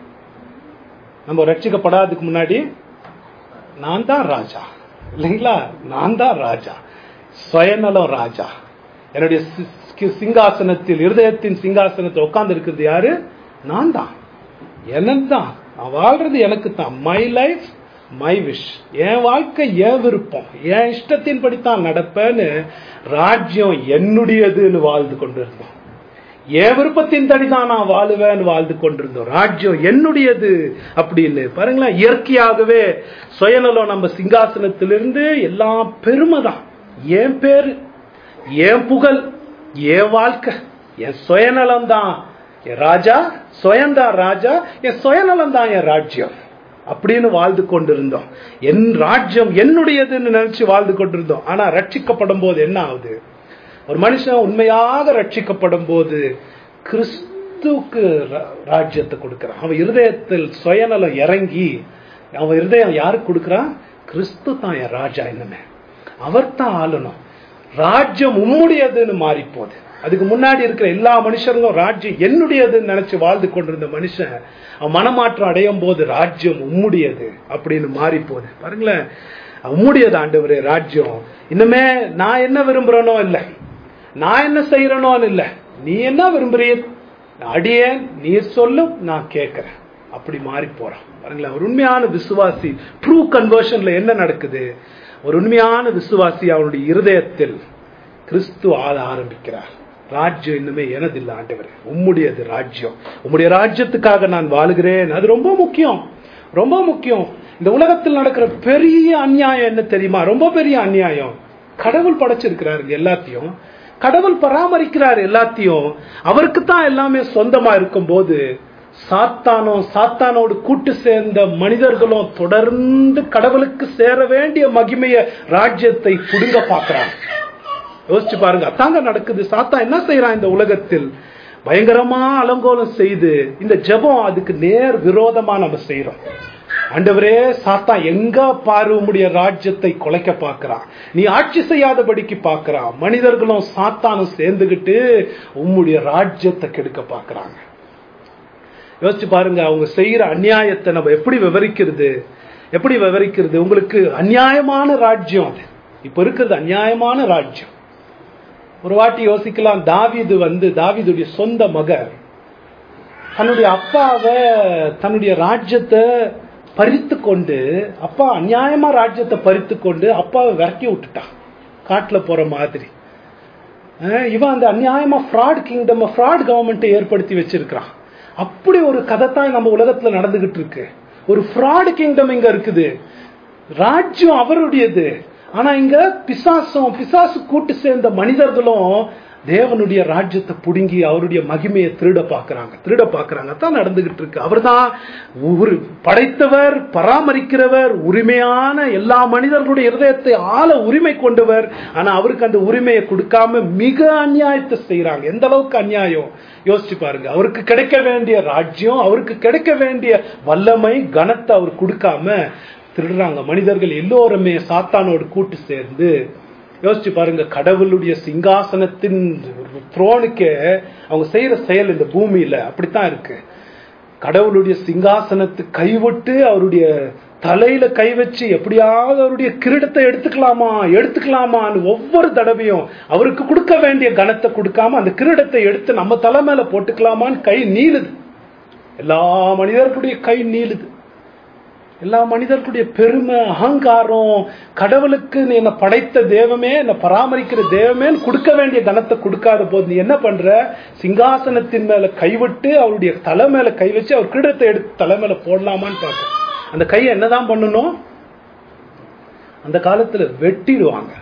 நம்ம ரட்சிக்கப்படாததுக்கு முன்னாடி நான் தான் ராஜா இல்லைங்களா? நான் தான் ராஜா, சுயநலம் ராஜா. என்னுடைய சிங்காசனத்தில், இருதயத்தின் சிங்காசனத்தில் உட்கார்ந்து இருக்கிறது யாரு? நான் தான். எனக்கு தான், நான் வாழ்றது எனக்கு தான். மை லைஃப் மை விஷ், என் வாழ்க்கை என் விருப்பம், என் இஷ்டத்தின் படித்தான் நடப்பேன்னு ராஜ்யம் என்னுடையதுன்னு வாழ்ந்து கொண்டிருந்தோம். என் விருப்பத்தின் தடிதான் நான் வாழுவேன்னு வாழ்ந்து கொண்டிருந்தோம். ராஜ்யம் என்னுடையது அப்படின்னு. பாருங்களேன், இயற்கையாகவே சுயநலம் நம்ம சிங்காசனத்திலிருந்து எல்லாம் பெருமைதான். என் பேரு, என் புகழ், என் வாழ்க்கை, என் சுயநலம் தான் என் ராஜா, சுயந்தான் ராஜா, என் சுயநலம் தான் என் ராஜ்யம் அப்படின்னு வாழ்ந்து கொண்டிருந்தோம். என் ராஜ்யம் என்னுடையதுன்னு நினைச்சு வாழ்ந்து கொண்டிருந்தோம். ஆனா ரட்சிக்கப்படும் போது என்ன ஆகுது? ஒரு மனுஷன் உண்மையாக ரட்சிக்கப்படும் போது கிறிஸ்துவுக்கு ராஜ்யத்தை கொடுக்கிறான். அவன் இருதயத்தில் சுயநலம் இறங்கி, அவன் இருதயம் யாருக்கு கொடுக்கிறான்? கிறிஸ்து தான் என் ராஜா, என்னமே அவர் தான் ஆளணும், ராஜ்யம் உம்முடையதுன்னு மாறி போகுது. அதுக்கு முன்னாடி இருக்கிற எல்லா மனுஷர்களும் ராஜ்யம் என்னுடையதுன்னு நினைச்சு வாழ்ந்து கொண்டிருந்த மனுஷன் அவன் மனமாற்றம் அடையும் போது ராஜ்யம் உம்முடையது அப்படின்னு மாறி போகுது. பாருங்களேன், உம்முடையது ஆண்டவரே ராஜ்யம். இன்னுமே நான் என்ன விரும்புறேனோ இல்ல, நான் என்ன செய்யறனோ இல்ல, நீ என்ன விரும்புறீர், அடியேன் நீர் சொல்லும் நான் கேட்கிறேன், அப்படி மாறி போறான். பாருங்களேன், ஒரு உண்மையான விசுவாசி ட்ரூ கன்வர்ஷன்ல என்ன நடக்குது? ஒரு உண்மையான விசுவாசி அவனுடைய இருதயத்தில் கிறிஸ்து ஆள ஆரம்பிக்கிறார். ராஜ்யம் இன்னுமே எனதில்லை ஆண்டவரே, உம்முடையது ராஜ்யம், உம்முடைய ராஜ்யத்துக்காக நான் வாழுகிறேன். அது ரொம்ப முக்கியம், ரொம்ப முக்கியம். இந்த உலகத்தில் நடக்கிற பெரிய அநியாயம் என்ன தெரியுமா? ரொம்ப பெரிய அநியாயம். கடவுள் படைச்சிருக்கிறாரு எல்லாத்தையும், கடவுள் பராமரிக்கிறார் எல்லாத்தையும், அவருக்கு தான் எல்லாமே சொந்தமா இருக்கும் போது சாத்தானோடு கூட்டு சேர்ந்த மனிதர்களும் தொடர்ந்து கடவுளுக்கு சேர வேண்டிய மகிமைய ராஜ்யத்தை புடுங்க பாக்குறாங்க. யோசிச்சு பாருங்க, அதாங்க நடக்குது. சாத்தான் என்ன செய்யறான் இந்த உலகத்தில்? பயங்கரமா அலங்கோலம் செய்து, இந்த ஜெபம் அதுக்கு நேர் விரோதமா நம்ம செய்யறோம். ஆண்டவரே, சாத்தான் எங்க பாரு உம்முடைய ராஜ்யத்தை குலைக்க பாக்குறான், நீ ஆட்சி செய்யாதபடிக்கு பாக்குறான். மனிதர்களும் சாத்தானும் சேர்ந்துகிட்டு உம்முடைய ராஜ்யத்தை கெடுக்க பாக்குறாங்க. யோசிச்சு பாருங்க, அவங்க செய்யற அநியாயத்தை நம்ம எப்படி விவரிக்கிறது? எப்படி விவரிக்கிறது? உங்களுக்கு அநியாயமான ராஜ்யம் அது இப்ப இருக்கிறது, அநியாயமான ராஜ்யம். ஒரு வாட்டி யோசிக்கலாம், தாவீதுடைய சொந்த மகன் தன்னுடைய அப்பாவை, தன்னுடைய ராஜ்யத்தை பறித்து கொண்டு, அப்பா அநியாயமா ராஜ்யத்தை பறித்து கொண்டு அப்பாவை விரட்டி விட்டுட்டான், காட்டுல போற மாதிரி. இவன் அந்த அநியாயமா ஃப்ராட் கிங்டம், ஃப்ராட் கவர்மெண்ட்டை ஏற்படுத்தி வச்சிருக்கிறான். அப்படி ஒரு கதை தான் நம்ம உலகத்துல நடந்துகிட்டு இருக்கு. ஒரு ஃப்ராட் கிங்டம் இங்க இருக்குது. ராஜ்யம் அவருடையது. ஆனா இங்க பிசாசு கூட்டு சேர்ந்த மனிதர்களும் தேவனுடைய ராஜ்யத்தை புடுங்கி அவருடைய மகிமையை திருட பாக்குறாங்க தான் நடந்துகிட்டு இருக்கு. அவர் தான் படைத்தவர், பராமரிக்கிறவர், உரிமையான எல்லா மனிதர்களுடைய இருதயத்தை ஆள உரிமை கொண்டவர். ஆனா அவருக்கு அந்த உரிமையை கொடுக்காம மிக அநியாயத்தை செய்யறாங்க. எந்த அளவுக்கு அநியாயம் யோசிச்சு பாருங்க. அவருக்கு கிடைக்க வேண்டிய ராஜ்யம், அவருக்கு கிடைக்க வேண்டிய வல்லமை, கனத்தை அவர் கொடுக்காம திருடுறாங்க. மனிதர்கள் எல்லோருமே சாத்தானோடு கூட்டு சேர்ந்து யோசிச்சு பாருங்க. கடவுளுடைய சிங்காசனத்தின் த்ரோனுக்கே அவங்க செய்யற செயல் இந்த பூமியில அப்படித்தான் இருக்கு. கடவுளுடைய சிங்காசனத்தை கைவிட்டு அவருடைய தலையில கை வச்சு எப்படியாவது அவருடைய கிரீடத்தை எடுத்துக்கலாமான்னு ஒவ்வொரு தடவையும் அவருக்கு கொடுக்க வேண்டிய கனத்தை கொடுக்காம அந்த கிரீடத்தை எடுத்து நம்ம தலை மேல போட்டுக்கலாமான்னு கை நீளுது. எல்லா மனிதர்களுடைய கை நீளுது. எல்லா மனிதர்களுடைய பெருமை, அகங்காரம், கடவுளுக்கு நீ என்ன படைத்த தெய்வமே, என்ன பராமரிக்கிற தெய்வமே கொடுக்க வேண்டிய கனத்தை கொடுக்காத போது நீ என்ன பண்ற? சிங்காசனத்தின் மேல கைவிட்டு அவருடைய தலை மேல கை வச்சு அவர் கிரீடத்தை எடுத்து தலை மேல போடலாமான்னு பார்க்க. அந்த கையை என்னதான் பண்ணணும்? அந்த காலத்துல வெட்டிடுவாங்க.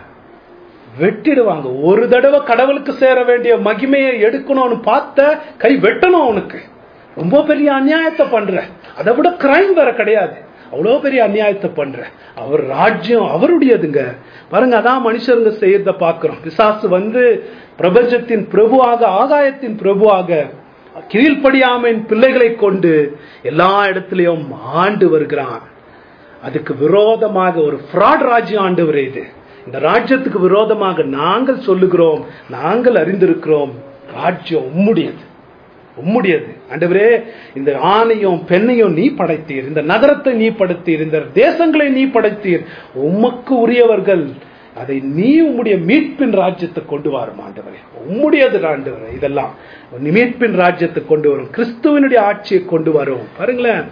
ஒரு தடவை கடவுளுக்கு சேர வேண்டிய மகிமையை எடுக்கணும்னு பார்த்த கை வெட்டணும். அவனுக்கு ரொம்ப பெரிய அநியாயத்தை பண்ற. அதை விட கிரைம் வேற கிடையாது. அவ்வளவு பெரிய அநியாயத்தை பண்ற. அவர் ராஜ்யம் அவருடையதுங்க. பாருங்க, அதான் மனுஷருங்க செய்யறத பாக்குறோம். பிசாசு பிரபஞ்சத்தின் பிரபுவாக, ஆகாயத்தின் பிரபுவாக கீழ்ப்படியாமையின் பிள்ளைகளை கொண்டு எல்லா இடத்திலையும் ஆண்டு வருகிறான். அதுக்கு விரோதமாக ஒரு ஃப்ராட் ராஜ்யம் ஆண்டவர் இது. இந்த ராஜ்யத்துக்கு விரோதமாக நாங்கள் சொல்லுகிறோம், நாங்கள் அறிந்திருக்கிறோம், ராஜ்யம் உம்முடையது ஆண்டவரே. இந்த ஆணையும் பெண்ணையும் நீ படைத்தீர், இந்த நகரத்தை நீ படைத்தீர், இந்த தேசங்களை நீ படைத்தீர். உமக்கு உரியவர்கள், அதை நீ உம்முடைய மீட்பின் ராஜ்யத்தை கொண்டு வரும் ஆண்டவரே. உம்முடையது ஆண்டவரே. இதெல்லாம் மீட்பின் ராஜ்யத்தை கொண்டு வரும், கிறிஸ்துவனுடைய ஆட்சியை கொண்டு வரும். பாருங்களேன்,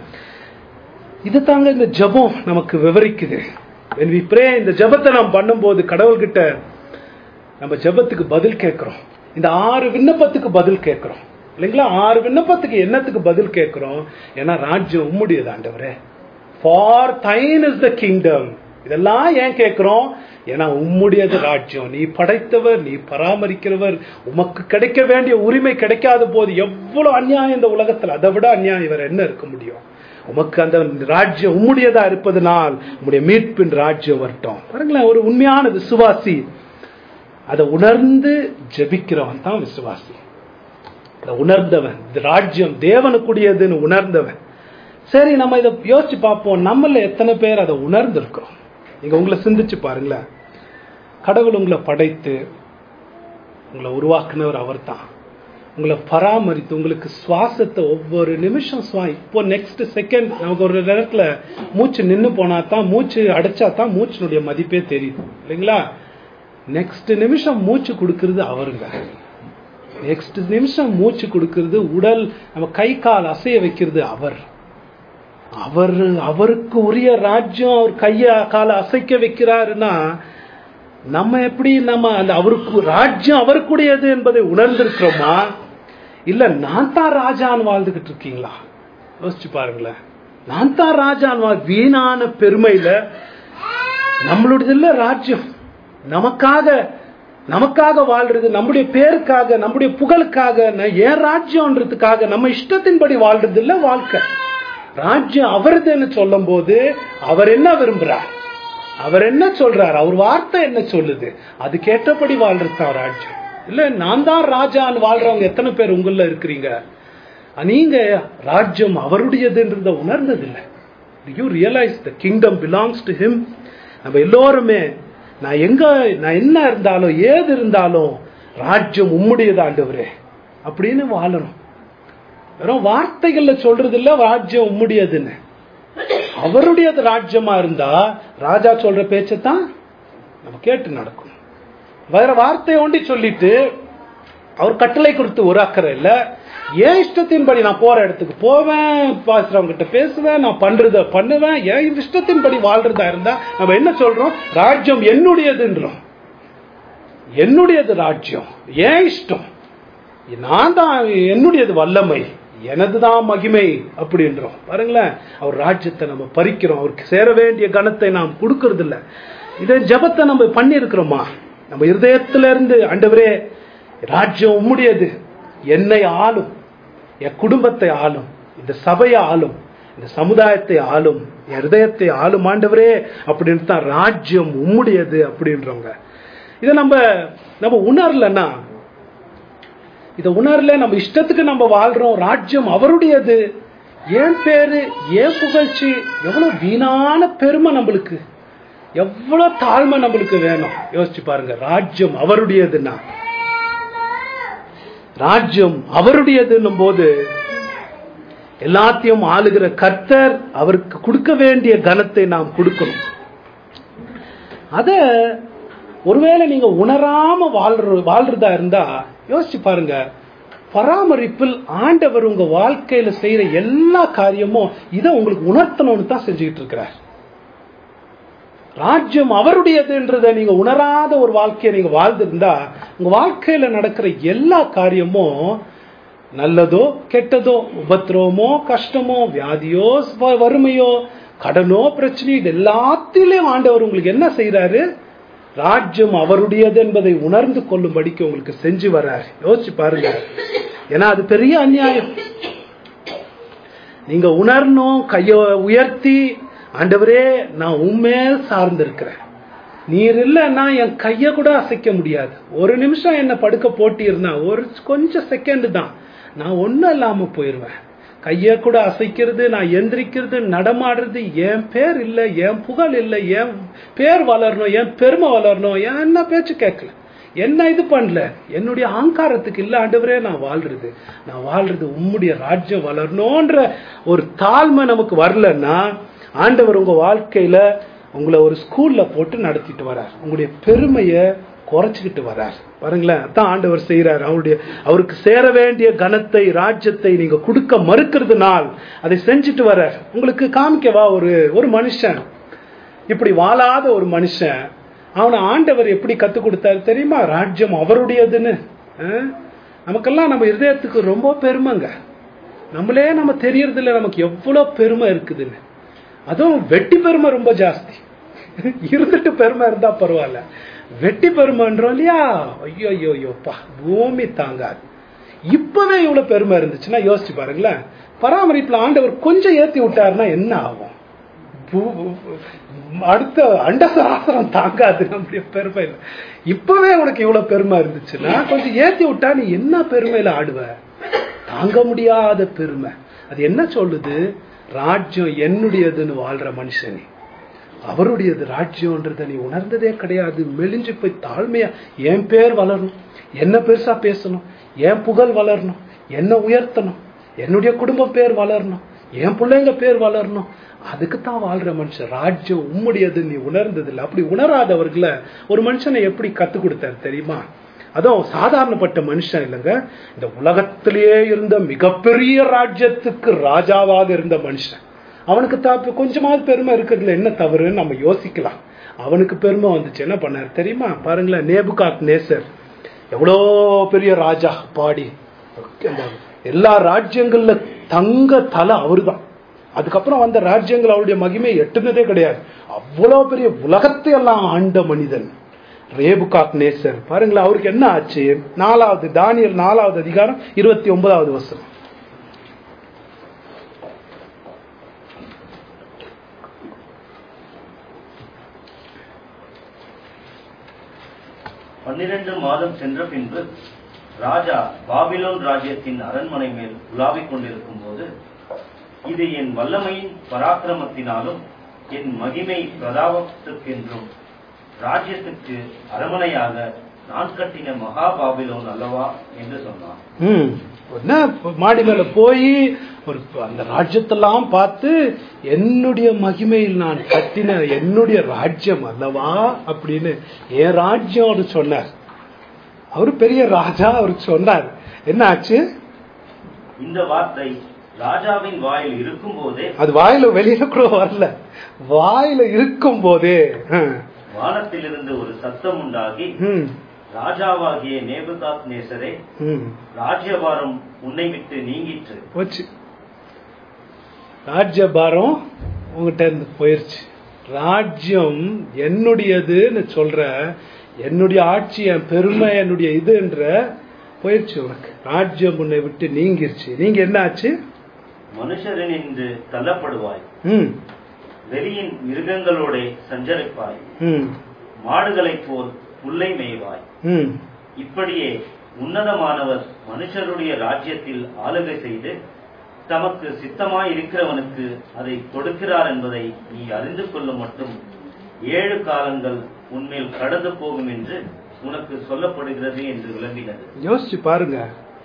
இது தாங்க இந்த ஜெபம் நமக்கு விவரிக்குது. when we pray, இந்த ஜெபத்தை நாம் பண்ணும்போது கடவுள்கிட்ட நம்ம ஜெபத்துக்கு பதில் கேட்கிறோம். இந்த 6 விண்ணப்பத்துக்கு பதில் கேட்கிறோம் இல்லைங்களா? 6 விண்ணப்பத்துக்கு என்னத்துக்கு பதில் கேட்கிறோம்? ஏன்னா ராஜ்யம் உம்முடையது ஆண்டவரே. For thine is the kingdom. இதெல்லாம் ஏன் கேட்கிறோம்? ஏன்னா உம்முடையது ராஜ்யம். நீ படைத்தவர், நீ பராமரிக்கிறவர். உமக்கு கிடைக்க வேண்டிய உரிமை கிடைக்காத போது எவ்வளவு அநியாயம் இந்த உலகத்தில், அதை விட அநியாயம் வேற என்ன இருக்க முடியும்? உமக்கு அந்த ராஜ்யம் உம்முடையதா இருப்பதனால் உம்முடைய மீட்பின் ராஜ்யம் வரட்டும். பாருங்களேன், ஒரு உண்மையான விசுவாசி அதை உணர்ந்து ஜெபிக்கிறவன் தான் விசுவாசி. உணர்ந்தவன், ராஜ்யம் தேவனுக்குரியதுன்னு உணர்ந்தவன். சரி, நம்ம இதை யோசிச்சு பார்ப்போம். நம்மள எத்தனை பேர் அதை உணர்ந்திருக்கிறோம்? நீங்க உங்களை சிந்திச்சு பாருங்களேன். கடவுள் உங்களை படைத்து உங்களை உருவாக்குனவர் அவர் தான். உங்களை பராமரித்து உங்களுக்கு சுவாசத்தை ஒவ்வொரு நிமிஷம் இப்போ நெக்ஸ்ட் செகண்ட் நமக்கு ஒரு நேரத்துல மூச்சு நின்று போனா தான், மூச்சு அடைச்சா தான் மூச்சினுடைய மதிப்பே தெரியுது இல்லைங்களா? நெக்ஸ்ட் நிமிஷம் மூச்சு கொடுக்கறது அவருங்க. நெக்ஸ்ட் நிமிஷம் மூச்சு கொடுக்கிறது, உடல் நம்ம கை கால் அசைய வைக்கிறது அவருக்கு உரிய ராஜ்யம். அவர் கைய காலை அசைக்க வைக்கிறாருன்னா நம்ம எப்படி அந்த அவருக்கு ராஜ்யம் அவருக்குடையது என்பதை உணர்ந்திருக்கிறோமா? இல்ல நான் தான் ராஜான்னு வாழ்ந்துகிட்டு இருக்கீங்களா? யோசிச்சு பாருங்களேன். நான் தான் ராஜான்னு வீணான பெருமையில நம்மளுடைய இல்ல ராஜ்யம், நமக்காக வாழ்றது, நம்முடைய பேருக்காக, நம்முடைய புகழுக்காக, ஏன் ராஜ்யம்ன்றதுக்காக நம்ம இஷ்டத்தின்படி வாழ்றது இல்ல வாழ்க்கை. ராஜ்யம் அவருதுன்னு சொல்லும் போது அவர் என்ன விரும்புறார், அவர் என்ன சொல்றார், அவர் வார்த்தை என்ன சொல்லுது, அது கேட்டபடி வாழ்றது தான் ராஜ்யம். இல்ல நான் தான் ராஜான்னு வாழ்றவங்க எத்தனை பேர் உங்கள இருக்கிறீங்க? நீங்க ராஜ்யம் அவருடையதுன்றத உணர்ந்தது இல்லை. You realize the kingdom belongs to him. நம்ம எல்லோருமே நான் என்ன இருந்தாலும் ஏது இருந்தாலும் ராஜ்யம் உம்முடையது ஆண்டவரே அப்படின்னு வாழணும். வெறும் வார்த்தைகள்ல சொல்றது இல்ல ராஜ்யம் உம்முடையதுன்னு. அவருடையது ராஜ்யமா இருந்தா ராஜா சொல்ற பேச்சத்தான் நம்ம கேட்டு நடக்கணும். வேற வார்த்தையை ஒண்டி சொல்லிட்டு அவர் கட்டளை கொடுத்து ஒரு அக்கறை இல்ல. ஏன் இஷ்டத்தின்படி நான் போற இடத்துக்கு போவேன், பாசுறவங்க கிட்ட பேசுவேன், நான் பண்றத பண்ணுவேன், ஏன் இஷ்டத்தின்படி வாழ்றதா இருந்தா நம்ம என்ன சொல்றோம்? ராஜ்யம் என்னுடையதுன்றோம். என்னுடையது ராஜ்யம், ஏன் இஷ்டம், நான் தான், என்னுடையது வல்லமை, எனதுதான் மகிமை அப்படின்றோம். பாருங்களேன், அவர் ராஜ்யத்தை நம்ம பறிக்கிறோம், அவருக்கு சேர வேண்டிய கனத்தை நாம் கொடுக்கறது இல்ல. இதை ஜபத்தை நம்ம பண்ணி இருக்கிறோமா? நம்ம இருதயத்தில இருந்து, ஆண்டவரே ராஜ்யம் உம்முடையது, என்னை ஆளும், என் குடும்பத்தை ஆளும், இந்த சபையை ஆளும், இந்த சமுதாயத்தை ஆளும், என் இருதயத்தை ஆளும் ஆண்டவரே அப்படின்னு தான் ராஜ்யம் உம்முடையது அப்படின்றவங்க. இதை நம்ம உணரலன்னா, இதை உணரல, நம்ம இஷ்டத்துக்கு நம்ம வாழ்றோம், ராஜ்யம் அவருடையது, ஏன் பேரு, ஏன் புகழ்ச்சி, எவ்வளவு வீணான பெருமை நம்மளுக்கு, எவ்வளவு தாழ்மை நம்மளுக்கு வேணும். யோசிச்சு பாருங்க, ராஜ்யம் அவருடையதுன்னா, ராஜ்யம் அவருடையதுன்னும் போது எல்லாத்தையும் ஆளுகிற கர்த்தர், அவருக்கு கொடுக்க வேண்டிய கனத்தை நாம் கொடுக்கணும். அத ஒருவேளை நீங்க உணராம வாழ்றதா இருந்தா யோசிச்சு பாருங்க, பராமரிப்பில் ஆண்டவர் உங்க வாழ்க்கையில செய்யற எல்லா காரியமும் இதை உங்களுக்கு உணர்த்தணும்னு தான் செஞ்சுக்கிட்டு இருக்கிறார். ராஜ்யம் அவருடையதுன்றத நீங்க உணராத ஒரு வாழ்க்கையை நீங்க வாழ்ந்திருந்தா, உங்க வாழ்க்கையில நடக்கிற எல்லா காரியமும், நல்லதோ கெட்டதோ, உபத்திரவமோ கஷ்டமோ, வியாதியோ வறுமையோ, கடனோ பிரச்சனையோ, இது எல்லாத்திலையும் ஆண்டவர் உங்களுக்கு என்ன செய்யறாரு, ராஜ்யம் அவருடையது என்பதை உணர்ந்து கொள்ளும்படிக்கு உங்களுக்கு செஞ்சு வர்றாரு. யோசிச்சு பாருங்க, ஏன்னா அது பெரிய அநியாயம். நீங்க உணரணும், கைய உயர்த்தி, ஆண்டவரே நான் உண்மையில் சார்ந்திருக்கிறேன், நீர் இல்லைன்னா என் கைய கூட அசைக்க முடியாது, ஒரு நிமிஷம் என்ன படுக்க போட்டிருந்தா, ஒரு கொஞ்சம் செகண்ட் தான், நான் ஒன்னும் இல்லாம போயிருவேன், கைய கூட அசைக்கிறது, நான் எந்திரிக்கிறது, நடமாடுறது, என் பேர் இல்லை, என் புகழ் இல்லை, என் பேர் வளரணும், என் பெருமை வளரணும், என்ன பேச்சு கேட்கல, என்ன இது பண்ணல, என்னுடைய அகங்காரத்துக்கு இல்ல ஆண்டவரே நான் வாழ்றது உம்முடைய ராஜ்யம் வளரணும்ன்ற ஒரு தாழ்மை நமக்கு வரலன்னா, ஆண்டவர் உங்க வாழ்க்கையில உங்களை ஒரு ஸ்கூல்ல போட்டு நடத்திட்டு வர்றார், உங்களுடைய பெருமையை குறைச்சுக்கிட்டு வர்றார். பாருங்களேன், அதான் ஆண்டவர் செய்யறாரு. அவருக்கு சேர வேண்டிய கனத்தை, ராஜ்யத்தை நீங்க கொடுக்க மறுக்கிறதுனால் அதை செஞ்சுட்டு வர்றார். உங்களுக்கு காமிக்கவா, ஒரு மனுஷன், இப்படி வாழாத ஒரு மனுஷன், அவனை ஆண்டவர் எப்படி கத்துக் கொடுத்தாரு தெரியுமா? ராஜ்யம் அவருடையதுன்னு. நமக்கெல்லாம் நம்ம இருதயத்துக்கு ரொம்ப பெருமைங்க, நம்மளே நம்ம தெரியறது இல்லை நமக்கு எவ்வளவு பெருமை இருக்குதுன்னு. அதுவும் வெட்டி பெருமை ரொம்ப ஜாஸ்தி. இருந்துட்டு பெருமை இருந்தா பரவாயில்ல, வெட்டி பெருமைன்றோம் இல்லையா, ஐயோ ஐயோப்பா பூமி தாங்காது. இப்பவே இவ்வளவு பெருமை இருந்துச்சுன்னா யோசிச்சு பாருங்களேன், பராமரிப்புல ஆண்டவர் கொஞ்சம் ஏத்தி விட்டாருன்னா என்ன ஆகும்? அடுத்த அண்டசராசரம் தாங்காது நம்முடைய பெருமை. இப்பவே உனக்கு இவ்வளவு பெருமை இருந்துச்சுன்னா கொஞ்சம் ஏத்தி விட்டா நீ என்ன பெருமையில ஆடுவ? தாங்க முடியாத பெருமை. அது என்ன சொல்லுது? ராஜ்யம் என்னுடையதுன்னு வாழ்ற மனுஷனே, அவருடையது ராஜ்யம்ன்றத நீ உணர்ந்ததே கிடையாது. மெலிஞ்சு போய் தாழ்மையா, என் பேர் வளரணும், என்ன பெருசா பேசணும், என் புகழ் வளரணும், என்ன உயர்த்தணும், என்னுடைய குடும்பம் பேர் வளரணும், என் பிள்ளைங்க பேர் வளரணும், அதுக்குத்தான் வாழ்ற மனுஷன். ராஜ்யம் உம்முடையது நீ உணர்ந்தது இல்லை. அப்படி உணராதவர்களை ஒரு மனுஷனை எப்படி கத்து கொடுத்தாரு தெரியுமா? அதுவும் சாதாரணப்பட்ட மனுஷன் இல்லைங்க, இந்த உலகத்திலேயே இருந்த மிகப்பெரிய ராஜ்யத்துக்கு ராஜாவாக இருந்த மனுஷன். அவனுக்கு கொஞ்சமாவது பெருமை இருக்கிறதுல என்ன தவறுன்னு நம்ம யோசிக்கலாம். அவனுக்கு பெருமை வந்துச்சு, என்ன பண்ணாரு தெரியுமா? பாருங்களேன், நேபுகாத்நேசர் எவ்வளோ பெரிய ராஜா, பாடி எல்லா ராஜ்யங்கள்ல தங்க தலை அவருதான். அதுக்கப்புறம் வந்த ராஜ்யங்கள் அவருடைய மகிமையை எட்டுனதே கிடையாது. அவ்வளவு பெரிய உலகத்தை எல்லாம் ஆண்ட மனிதன் நேபுகாத்நேசர். பாருங்களேன், அவருக்கு என்ன ஆச்சு? தானியேல் 4வது அதிகாரம் 29வது வசனம். பன்னிரண்டு மாதம் சென்ற பின்பு ராஜா பாபிலோன் ராஜ்யத்தின் அரண்மனை மேல் உலாவிக் கொண்டிருக்கும் போது, இது என் வல்லமையின் பராக்கிரமத்தினாலும் என் மகிமை பிரதாபத்துக்கென்றும் ராஜ்யத்துக்கு அரண்மனையாக நான் கட்டின மகா பாபிலோன் அல்லவா என்று சொன்னான். மாடி மேல போய் அந்த ராஜ்யத்தெல்லாம் பார்த்து, என்னுடைய மகிமையில் நான் கட்டின என்னுடைய ராஜ்யம் அல்லவா அப்படின்னு, என் ராஜ்யம் அவரு சொன்னார். அவரு பெரிய ராஜா, அவருக்கு சொன்னார். என்ன ஆச்சு? இந்த வார்த்தை ராஜாவின் வாயில் இருக்கும் போதே, அது வாயில வெளியில கூட வரல, வாயில இருக்கும் போதே வானத்திலிருந்து ஒரு சத்தம் உண்டாகி, ராஜாவாகிய நேபுகாத்நேசரே, ராஜ்யபாரம் உன்னை விட்டு நீங்கிற்று. போச்சு, ராஜ்யபாரம் உங்ககிட்ட இருந்து போயிருச்சு. ராஜ்யம் என்னுடையதுன்னு சொல்ற, என்னுடைய ஆட்சி, என் பெருமை, என்னுடைய இதுன்ற போயிருச்சு. உனக்கு ராஜ்யம் உன்னை விட்டு நீங்கிருச்சு. நீங்க என்ன ஆச்சு? மனுஷரின் என்று தள்ளப்படுவாய், வெளியின் மிருகங்களோட சஞ்சரிப்பாய், மாடுகளைப் போல் புல்லை மேய்வாய். இப்படியே உன்னதமானவர் மனுஷருடைய ராஜ்யத்தில் ஆளுகை செய்து தமக்கு சித்தமாய் இருக்கிறவனுக்கு அதை கொடுக்கிறார் என்பதை நீ அறிந்து கொள்ளும் மட்டும் 7 காலங்கள் உன்மேல் கடந்து போகும் என்று உனக்கு சொல்லப்படுகிறது என்று விளம்பினது. யோசிச்சு பாருங்க,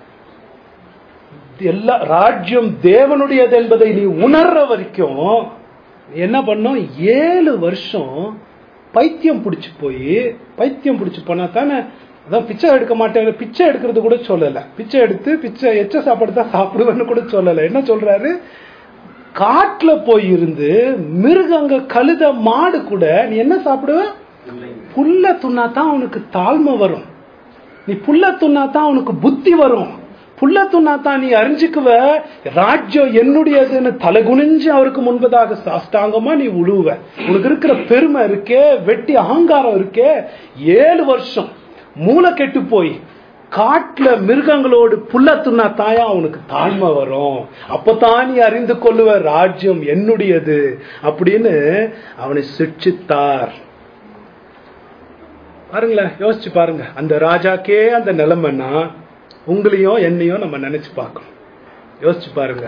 எல்லா ராஜ்யம் தேவனுடையது என்பதை நீ உணர்ற வரைக்கும் நீ என்ன பண்ணும்? 7 வருஷம் பைத்தியம் பிடிச்சு போனா தானே. அதான் பிச்சை எடுக்க மாட்டேன், பிச்சை எடுக்கிறது கூட சொல்லல. பிச்சை எடுத்து எச்ச சாப்பாடு தான் சாப்பிடுவேன்னு கூட சொல்லல. என்ன சொல்றாரு? காட்டுல போய் இருந்து மிருகங்க, கழுத, மாடு கூட நீ என்ன சாப்பிடுவ? புல்ல துண்ணாதான் உனக்கு தாழ்மை வரும். நீ புல்ல துண்ணாதான் உனக்கு புத்தி வரும். புல்ல துண்ணாதான் நீ அறிஞ்சுக்குவ ராஜ்யம் என்னுடையதுன்னு தலை குனிஞ்சு அவருக்கு முன்பதாக சாஷ்டாங்கமா நீ உழுவ. உனக்கு இருக்கிற பெருமை இருக்கே, வெட்டி அகங்காரம் இருக்கே, 7 வருஷம் மூளை கெட்டு போய் காட்டுல மிருகங்களோடு புல்ல துண்ணா தாயா உனக்கு தாழ்மை வரும். அப்பதான் நீ அறிந்து கொள்ளுவ ராஜ்யம் என்னுடையது அப்படின்னு அவனை சிட்சித்தார். பாருங்களேன், யோசிச்சு பாருங்க. அந்த ராஜாக்கே அந்த நிலைமைன்னா உங்களையும் என்னையும் நம்ம நினைச்சு பார்க்கணும். யோசிச்சு பாருங்க,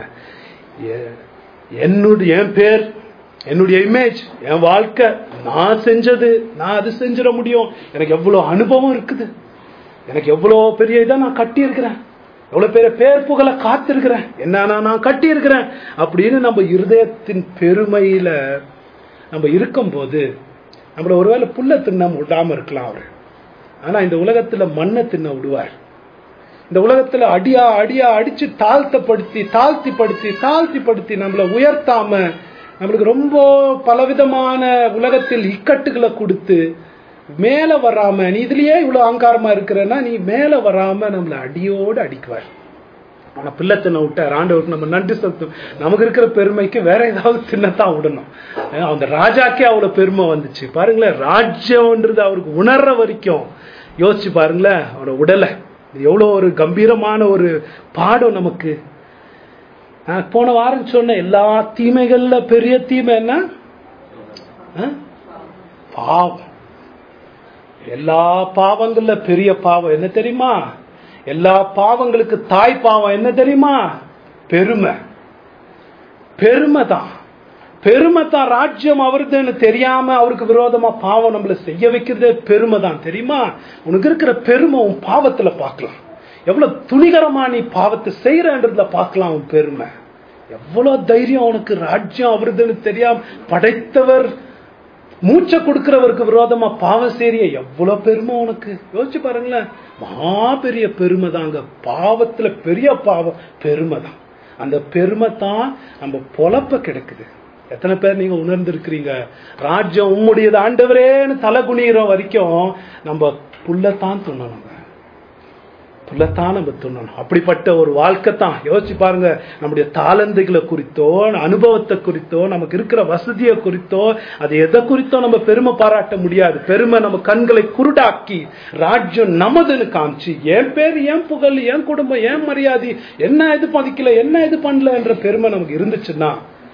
என் பேர், என்னுடைய இமேஜ், என் வாழ்க்கை, நான் செஞ்சது, நான் அது செஞ்சிட முடியும். எனக்கு எவ்வளவு அனுபவம் இருக்குது, எனக்கு எவ்வளவு பெரிய இதை நான் கட்டி இருக்கிறேன், எவ்வளவு பெரிய பேர் புகழை காத்திருக்கிறேன், என்ன நான் கட்டி இருக்கிறேன் அப்படின்னு நம்ம இருதயத்தின் பெருமையில நம்ம இருக்கும் போது நம்மள ஒருவேளை புல்ல தின்ன விடாம இருக்கலாம் அவரு. ஆனா இந்த உலகத்துல மண்ணை தின்ன விடுவார். இந்த உலகத்துல அடியா அடிச்சு தாழ்த்திப்படுத்தி நம்மளை உயர்த்தாம, நம்மளுக்கு ரொம்ப பலவிதமான உலகத்தில் இக்கட்டுகளை கொடுத்து மேல வராம, நீ இதுலயே இவ்வளவு அகங்காரமா இருக்கிறன்னா நீ மேல வராம நம்மளை அடியோடு அடிக்குவார். ஆனா பிள்ளை தின்ன விட்டார் ஆண்டவருக்கு நம்ம நன்றி செலுத்தும். நமக்கு இருக்கிற பெருமைக்கு வேற ஏதாவது தின்னத்தான் விடணும். அந்த ராஜாக்கே அவ்வளவு பெருமை வந்துச்சு பாருங்களேன். ராஜ்யம்ன்றது அவருக்கு உணர்ற வரைக்கும் யோசிச்சு பாருங்களேன் அவரோட உடலை. எவ்வளவு ஒரு கம்பீரமான ஒரு பாடம் நமக்கு. நான் போன வாரம் சொன்ன எல்லா தீமைகள்ல பெரிய தீமை என்ன? பாவம். எல்லா பாவங்கள்ல பெரிய பாவம் என்ன தெரியுமா? எல்லா பாவங்களுக்கு தாய் பாவம் என்ன தெரியுமா? பெருமை தான் ராஜ்யம் அவருதுன்னு தெரியாம அவருக்கு விரோதமா பாவம் நம்மள செய்ய வைக்கிறதே பெருமை தான். தெரியுமா? உனக்கு இருக்கிற பெருமை உன் பாவத்துல பார்க்கலாம். எவ்வளவு துணிகரமா நீ பாவத்தை செய்யறன்றதுல பார்க்கலாம் உன் பெருமை. எவ்வளவு தைரியம் உனக்கு. ராஜ்யம் அவருதுன்னு தெரியாம படைத்தவர் மூச்சை கொடுக்கிறவருக்கு விரோதமா பாவம் செய்ய எவ்வளவு பெருமை உனக்கு. யோசிச்சு பாருங்களேன். மகா பெரிய பெருமை தாங்க. பாவத்துல பெரிய பாவம் பெருமை தான். அந்த பெருமை தான் நம்ம பொழப்ப கிடைக்குது. எத்தனை பேர் நீங்க உணர்ந்திருக்கிறீங்க? ராஜ்யம் உம்முடையது ஆண்டவரேன்னு தலை குனிகிற வரைக்கும் நம்ம புல்லத்தான் துண்ணணும். அப்படிப்பட்ட ஒரு வாழ்க்கை தான். யோசிச்சு பாருங்க. நம்முடைய தாளந்துகளை குறித்தோ, அனுபவத்தை குறித்தோ, நமக்கு இருக்கிற வசதியை குறித்தோ, அது எதை குறித்தோ நம்ம பெருமை பாராட்ட முடியாது. பெருமை நம்ம கண்களை குருடாக்கி ராஜ்யம் நமதுன்னு காமிச்சு என் பேர், என் புகழ், என் குடும்பம், என் மரியாதை, என்ன இது பதிக்கல, என்ன இது பண்ணல என்ற பெருமை நமக்கு இருந்துச்சுன்னா,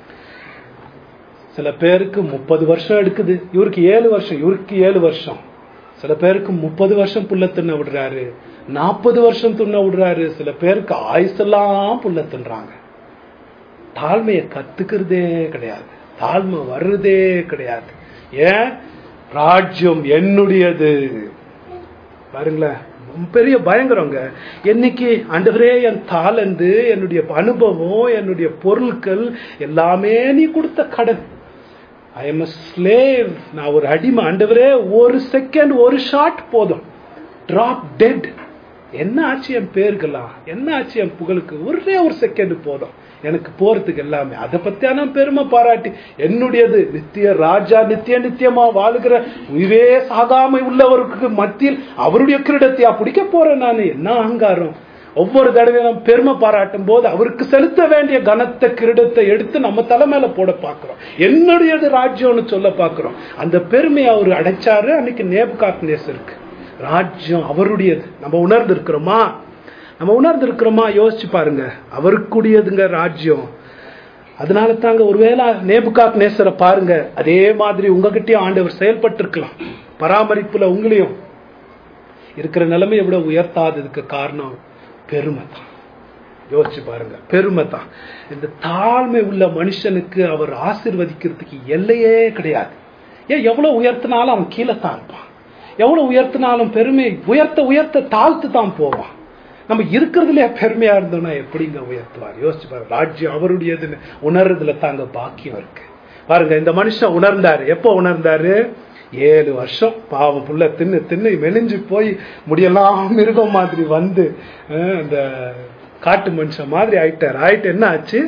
சில பேருக்கு 30 வருஷம் எடுக்குது. இவருக்கு 7 வருஷம், இவருக்கு 7 வருஷம். சில பேருக்கு 30 வருஷம் புல்ல தின்ன விடுறாரு, 40 வருஷம் தின்ன விடுறாரு. சில பேருக்கு ஆயுசெல்லாம் புல்ல தின்றாங்க. தாழ்மையை கத்துக்கிறதே கிடையாது, தாழ்மை வர்றதே கிடையாது. ஏன்? ராஜ்யம் என்னுடையது. பாருங்களேன், பெரிய பயங்கரங்க. என்னைக்கு ஆண்டவரே என் தாளந்து, என்னுடைய அனுபவம், என்னுடைய பொருட்கள் எல்லாமே நீ கொடுத்த கடன். I am a slave. நான் ஒரு அடிமை. ஆண்டவரே ஒரு செகண்ட், ஒரு ஷாட் போதும், drop dead. என்ன ஆச்சு என் பேருக்கெல்லாம், என்ன ஆச்சு என் புகழுக்கு? ஒரே ஒரு செகண்ட் போதும். எனக்கு போறதுக்கு எல்லாமே. அதை பத்தியான பெருமை பாராட்டி என்னுடையது நித்திய ராஜா நித்தியமா வாழுகிற உயிரே சாகாமை உள்ளவருக்கு மத்தியில் அவருடைய கிரீடத்தையா பிடிக்க போறேன் நான். என்ன அகங்காரம்! ஒவ்வொரு தடவையும் நம்ம பெருமை பாராட்டும் போது அவருக்கு செலுத்த வேண்டிய கனத்த கிரீடத்தை எடுத்து நம்ம தலைமையில போட பாக்குறோம். என்னுடையது ராஜ்யம்னு சொல்ல பாக்குறோம். அந்த பெருமையை அவர் அடைச்சாரு அன்னைக்கு நேபுகாத்நேசருக்கு. ராஜ்யம் அவருடையது. நம்ம உணர்ந்து இருக்கிறோமா? யோசிச்சு பாருங்க. அவருக்குடையதுங்க ராஜ்யம். அதனால தாங்க ஒருவேளை நேபுகாத்நேசரை பாருங்க, அதே மாதிரி உங்ககிட்டயும் ஆண்டவர் செயல்பட்டு இருக்கலாம். பராமரிப்புல உங்களையும் இருக்கிற நிலைமையை விட உயர்த்தாததுக்கு காரணம் பெருமை தான். யோசிச்சு பாருங்க, பெருமை தான். இந்த தாழ்மை உள்ள மனுஷனுக்கு அவர் ஆசீர்வதிக்கிறதுக்கு எல்லையே கிடையாது. ஏன் எவ்வளவு உயர்த்தினாலும் அவன் கீழே தான் இருப்பான். எவ்வளவு உயர்த்தினாலும் பெருமை உயர்த்த தாழ்த்து தான் போவான். நம்ம இருக்கிறதுல பெருமையா இருந்தோம்னா எப்படிங்க உயர்த்துவார்? யோசிச்சு பாருங்க. ராஜ்யம் அவருடையதுன்னு உணர்றதுல தாங்க பாக்கியம் இருக்கு. பாருங்க, இந்த மனுஷன் உணர்ந்தாரு. எப்போ உணர்ந்தாரு? 7 வருஷம் பாவம் புள்ள தின்னு மெலிஞ்சு போய் முடியெல்லாம் மிருகம் மாதிரி வந்து அந்த காட்டு மனுஷன் மாதிரி ஆயிட்டு என்ன ஆச்சு?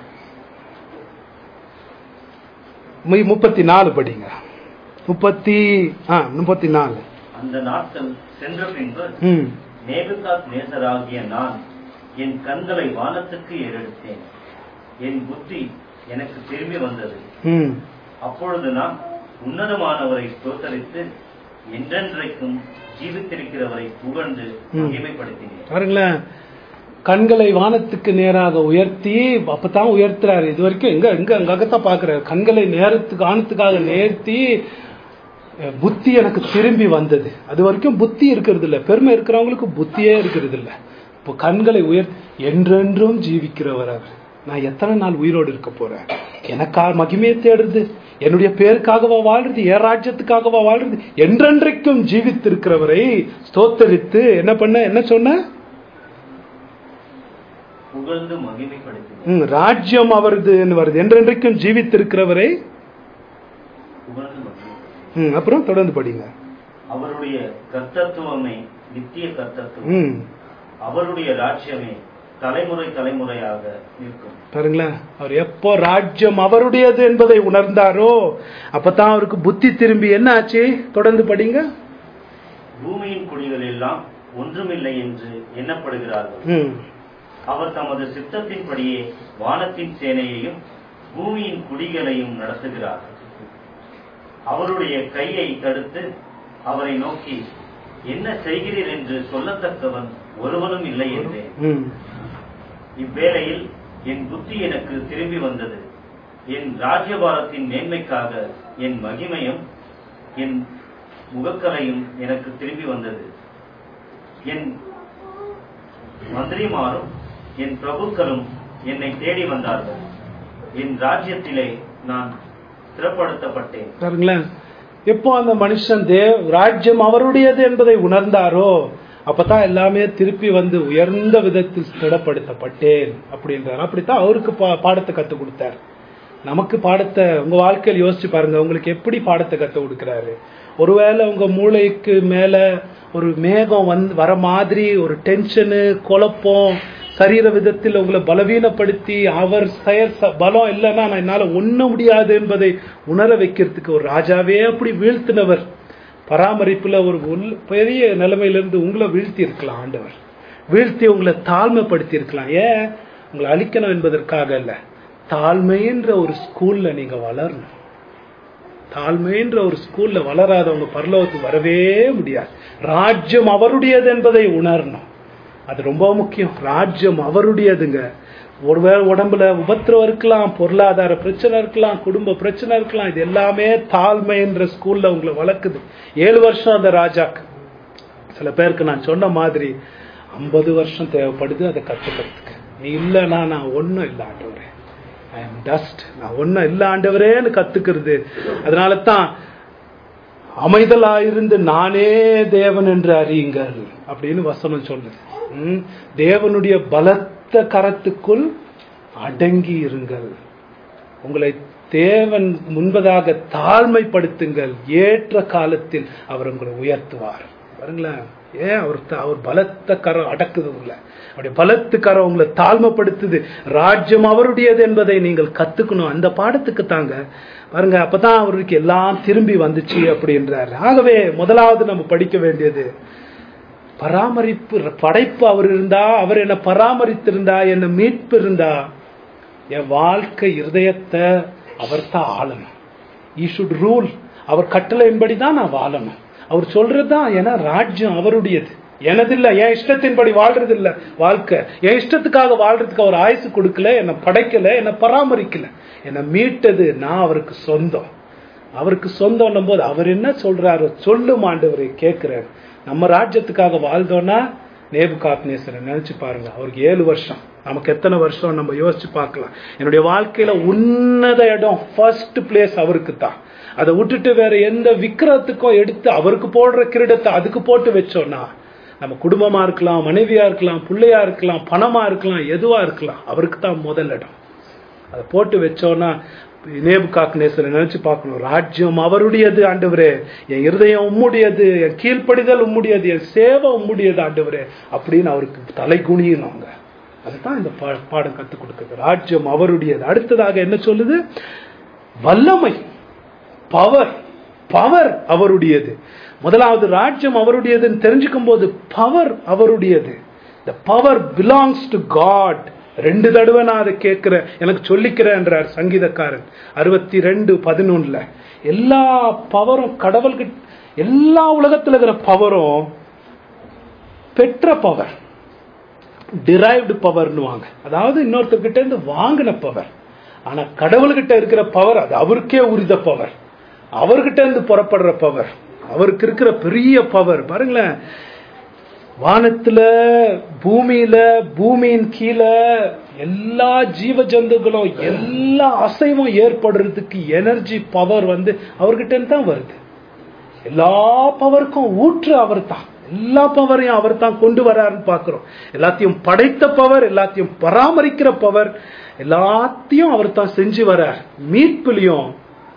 34 படிங்க. 34. அந்த நாட்கள் சென்ற பின்பு நேபுகாத்நேசராகிய நான் என் கண்களை வானத்துக்கு ஏறெடுத்தேன். என் புத்தி எனக்கு திரும்பி வந்தது. அப்பொழுது நான் உன்னதமானவரை ஸ்தோத்தரித்து என்றென்றைக்கும் ஜீவித்திருக்கிறவரை புகழ்ந்து மகிமைப்படுத்தினேன். பாருங்களேன், கண்களை வானத்துக்கு நேராக உயர்த்தி அப்பதான் உயர்த்துறாரு. இது வரைக்கும் அங்கத்தான் பாக்குறாரு. கண்களை வானத்துக்காக நேர்த்தி புத்தி எனக்கு திரும்பி வந்தது. அது வரைக்கும் புத்தி இருக்கிறது இல்ல. பெருமை இருக்கிறவங்களுக்கு புத்தியே இருக்கிறது இல்ல. இப்போ கண்களை என்றென்றும் ஜீவிக்கிறவர் அவர். நான் எத்தனை நாள் உயிரோடு இருக்க போறேன்? எனக்காக மகிமையை தேடுறது, என்னுடைய பேருக்காகவா வாழ்றது, என் ராஜ்யத்துக்காகவா வாழ்றது? என்றென்றைக்கும் ஜீவித்திருக்கிறவரை ஸ்தோத்தரித்து என்ன சொன்ன? புகழ்ந்து மகிமைப்படுத்தி. ராஜ்யம் அவரது வருது. என்றென்றைக்கும் ஜீவித்திருக்கிறவரை அப்புறம் தொடர்ந்து படிங்க. அவருடைய கர்த்தத்துவமே நித்திய கர்த்தத்துவம், அவருடைய ராஜ்யமே தலைமுறை தலைமுறையாக இருக்கும். பாருங்களேன், அவர் எப்போ ராஜ்யம் அவருடையது என்பதை உணர்ந்தாரோ அப்பதான் அவருக்கு புத்தி திரும்பி என்ன ஆச்சு? தொடர்ந்து படிங்க. பூமியின் குடிகள் எல்லாம் ஒன்றுமில்லை என்று எண்ணப்படுகிறார்கள். அவர் தமது சித்தத்தின்படியே வானத்தின் சேனையையும் பூமியின் குடிகளையும் நடத்துகிறார். அவருடைய கையை தடுத்து அவரை நோக்கி என்ன செய்கிறீர் என்று சொல்லத்தக்கவன் ஒருவனும் இல்லை என்றேன். இவ்வேளையில் என் புத்தி எனக்கு திரும்பி வந்தது. என் ராஜ்யபாரத்தின் மேன்மைக்காக என் மகிமையும் என் முகக்கலையும் எனக்கு திரும்பி வந்தது. என் மந்திரிமாரும் என் பிரபுக்களும் என்னை தேடி வந்தார்கள். என் ராஜ்யத்திலே நான் பாருங்களேன், எப்போ அந்த மனுஷன் ராஜ்யம் அவருடையது என்பதை உணர்ந்தாரோ அப்பதான் எல்லாமே திருப்பி வந்து உயர்ந்த விதத்தில் திடப்படுத்தப்பட்டேன் அப்படின்றார். அப்படித்தான் அவருக்கு பாடத்தை கத்துக் கொடுத்தார். நமக்கு பாடத்தை உங்க வாழ்க்கையில் யோசிச்சு பாருங்க. உங்களுக்கு எப்படி பாடத்தை கத்துக் கொடுக்கிறாரு? ஒருவேளை உங்க மூளைக்கு மேல ஒரு மேகம் வர மாதிரி ஒரு டென்ஷனு, குழப்பம், சரீர விதத்தில் உங்களை பலவீனப்படுத்தி அவர் பலம் இல்லைன்னா நான் என்னால ஒண்ண முடியாது என்பதை உணர வைக்கிறதுக்கு ஒரு ராஜாவே அப்படி வீழ்த்தினவர். பராமரிப்புல ஒரு பெரிய நிலைமையிலிருந்து உங்களை வீழ்த்தி இருக்கலாம். ஆண்டவர் வீழ்த்தி உங்களை தாழ்மைப்படுத்தி இருக்கலாம். ஏன்? உங்களை அழிக்கணும் என்பதற்காக இல்ல. தாழ்மைன்ற ஒரு ஸ்கூல்ல நீங்க வளரணும். தாழ்மைன்ற ஒரு ஸ்கூல்ல வளராதவங்க பரலோகத்துக்கு வரவே முடியாது. ராஜ்யம் அவருடையது என்பதை உணரணும். அது ரொம்ப முக்கியம். ராஜ்யம் அவருடையதுங்க. ஒருவேளை உடம்புல உபத்திரம் இருக்கலாம், பொருளாதார பிரச்சனை இருக்கலாம், குடும்ப பிரச்சனை இருக்கலாம். இது எல்லாமே தாழ்மை என்ற ஸ்கூல்ல உங்களை வளர்க்குது. 7 வருஷம் அந்த ராஜாக்கு. சில பேருக்கு நான் சொன்ன மாதிரி 50 வருஷம் தேவைப்படுது அதை கத்துக்கிறதுக்கு. நீ இல்லைன்னா நான் ஒன்னும் இல்லை ஆண்டவரே, ஐ எம் டஸ்ட், நான் ஒன்னும் இல்லை ஆண்டவரேன்னு கத்துக்கிறது. அதனால தான் அமைதலாயிருந்து நானே தேவன் என்று அறியுங்கள் அப்படின்னு வசனம் சொல்லுது. தேவனுடைய பலத்த கரத்துக்குள் அடங்கி இருங்கள். உங்களை தேவன் முன்பதாக தாழ்மைப்படுத்துங்கள். ஏற்ற காலத்தில் அவர் உங்களை உயர்த்துவார். பாருங்களேன், ஏன் அவர் பலத்த கரம் அடக்குது உங்களை. அவருடைய பலத்துக்கார உங்களை தாழ்மைப்படுத்துது. ராஜ்யம் அவருடையது என்பதை நீங்கள் கத்துக்கணும். அந்த பாடத்துக்கு தாங்க பாருங்க, அப்பதான் அவருக்கு எல்லாம் திரும்பி வந்துச்சு அப்படின்றாரு. ஆகவே முதலாவது நம்ம படிக்க வேண்டியது பராமரிப்பு. படைப்பு அவர் இருந்தா, அவர் என்ன பராமரித்திருந்தா, என்ன மீட்பு இருந்தா, என் வாழ்க்கை இருதயத்தை அவர் தான் ஆளணும். He should rule. அவர் கட்டளையின்படி தான் நான் வாழணும். அவர் சொல்றதுதான். ஏன்னா ராஜ்யம் அவருடையது, எனதில்ல. என் இஷ்டத்தின்படி வாழ்றது இல்ல வாழ்க்கை. என் இஷ்டத்துக்காக வாழ்றதுக்கு அவர் ஆயுசு கொடுக்கல, என்னை படைக்கல, என்னை பராமரிக்கல, என்னை மீட்டது. நான் அவருக்கு சொந்தம். அவருக்கு சொந்தம் போது அவர் என்ன சொல்றாரு சொல்லும் ஆண்டவரை கேட்கிறாரு. நம்ம ராஜ்யத்துக்காக வாழ்ந்தோம்னா நேபுகாத்நேசரை நினைச்சு பாருங்க. அவருக்கு 7 வருஷம், நமக்கு எத்தனை வருஷம் நம்ம யோசிச்சு பார்க்கலாம். என்னுடைய வாழ்க்கையில உன்னத இடம், ஃபர்ஸ்ட் பிளேஸ் அவருக்கு தான். அதை விட்டுட்டு வேற எந்த விக்கிரத்துக்கும் எடுத்து அவருக்கு போடுற கிரீடத்தை அதுக்கு போட்டு வச்சோம்னா, நம்ம குடும்பமா இருக்கலாம், மனைவியா இருக்கலாம், பிள்ளையா இருக்கலாம், பணமா இருக்கலாம், எதுவா இருக்கலாம், அவருக்கு தான் முதல் இடம். அதை போட்டு வச்சோம்னா நேபுகாத்நேசரை நினைச்சு பார்க்கணும். ராஜ்யம் அவருடையது ஆண்டவரே, என் இருதயம் உம்முடையது, என் கீழ்ப்படிதல் உம்முடையது, என் சேவை உம்முடையது ஆண்டவரே அப்படின்னு அவருக்கு தலை குனியணும். அதுதான் இந்த பாடம் கத்துக் கொடுக்குது. ராஜ்யம் அவருடையது. அடுத்ததாக என்ன சொல்லுது? வல்லமை, பவர். பவர் அவருடையது. முதலாவது ராஜ்யம் அவருடையதுன்னு தெரிஞ்சுக்கும் போது பவர் அவருடையது. the power belongs to God. 2 தடவை நான் அதை கேட்கிறேன், எனக்கு சொல்லிக்கிறேன் என்றார் சங்கீதக்காரன் 62:11. எல்லா பவரும் கடவுள்கிட்ட, எல்லா உலகத்தில் இருக்கிற பவரும் பெற்ற பவர், டிரைவ்டு பவர்னுவாங்க. அதாவது இன்னொருத்தர்கிட்ட இருந்து வாங்கின பவர். ஆனா கடவுள்கிட்ட இருக்கிற பவர் அது அவருக்கே உரித பவர், அவர்கிட்ட இருந்து புறப்படுற பவர், அவருக்கு இருக்கிற பெரிய பவர். பாருங்களேன், வானத்துல, பூமியில, பூமியின் கீழே எல்லா ஜீவ ஜந்துகளும் எல்லா அசைவும் ஏற்படுறதுக்கு எனர்ஜி பவர் அவர்கிட்ட இருந்து தான் வருது. எல்லா பவருக்கும் ஊற்று அவர் தான். எல்லா பவரையும் அவர் தான் கொண்டு வராருன்னு பாக்குறோம். எல்லாத்தையும் படைத்த பவர், எல்லாத்தையும் பராமரிக்கிற பவர், எல்லாத்தையும் அவர் தான் செஞ்சு வர்றார். மீட்புலையும்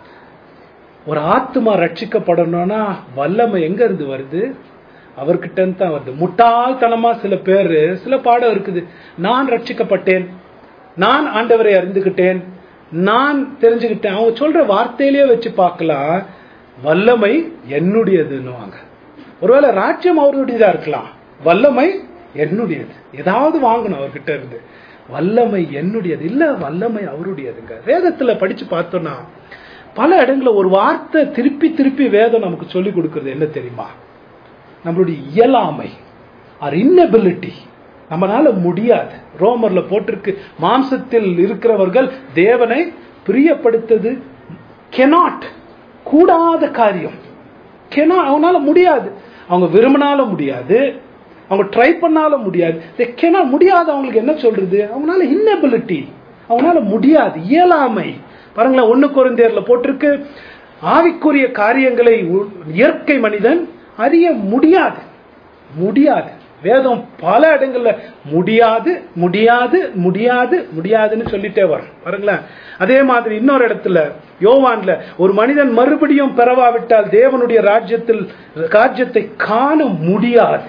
ஒரு ஆத்மா ரட்சிக்கப்படணும்னா வல்லமை எங்க இருந்து வருது? அவர்கிட்ட இருந்து தான் வருது. முட்டாள்தனமா சில பேரு, சில பாடம் இருக்குது, நான் ரட்சிக்கப்பட்டேன், நான் ஆண்டவரை அறிந்துகிட்டேன், நான் தெரிஞ்சுக்கிட்டேன். அவங்க சொல்ற வார்த்தையிலேயே வச்சு பார்க்கலாம், வல்லமை என்னுடையதுன்னுவாங்க. ஒருவேளை ராஜ்யம் அவருடையதா இருக்கலாம், வல்லமை என்னுடையது. ஏதாவது வாங்கணும் அவர்கிட்ட இருந்து. வல்லமை என்னுடையது இல்ல, வல்லமை அவருடையதுங்க. வேதத்துல படிச்சு பார்த்தோம்னா பல இடங்களில் ஒரு வார்த்தை திருப்பி திருப்பி வேதம் நமக்கு சொல்லி கொடுக்கிறது என்ன தெரியுமா? நம்மளுடைய இயலாமை, ஆர் இன்னபிலிட்டி. நம்மளால முடியாது. ரோமர்ல போட்டிருக்கு, மாம்சத்தில் இருக்கிறவர்கள் தேவனை பிரியப்படுத்தது கெனாட், கூடாத காரியம். அவனால முடியாது. அவங்க விரும்பினாலும் முடியாது, அவங்க ட்ரை பண்ணாலும் முடியாது. முடியாது. அவங்களுக்கு என்ன சொல்றது? அவங்களால இன்னபிலிட்டி, அவங்களால முடியாது, இயலாமை. பாருங்களேன், 1 கொரிந்தியர்ல போட்டிருக்கு, ஆவிக்குரிய காரியங்களை இயற்கை மனிதன் அறிய முடியாது. முடியாது. வேதம் பல இடங்கள்ல முடியாது முடியாது முடியாது முடியாதுன்னு சொல்லிட்டே வரும். பாருங்களேன். அதே மாதிரி இன்னொரு இடத்துல யோவான்ல, ஒரு மனிதன் மறுபடியும் பெறவாவிட்டால் தேவனுடைய ராஜ்யத்தை காண முடியாது.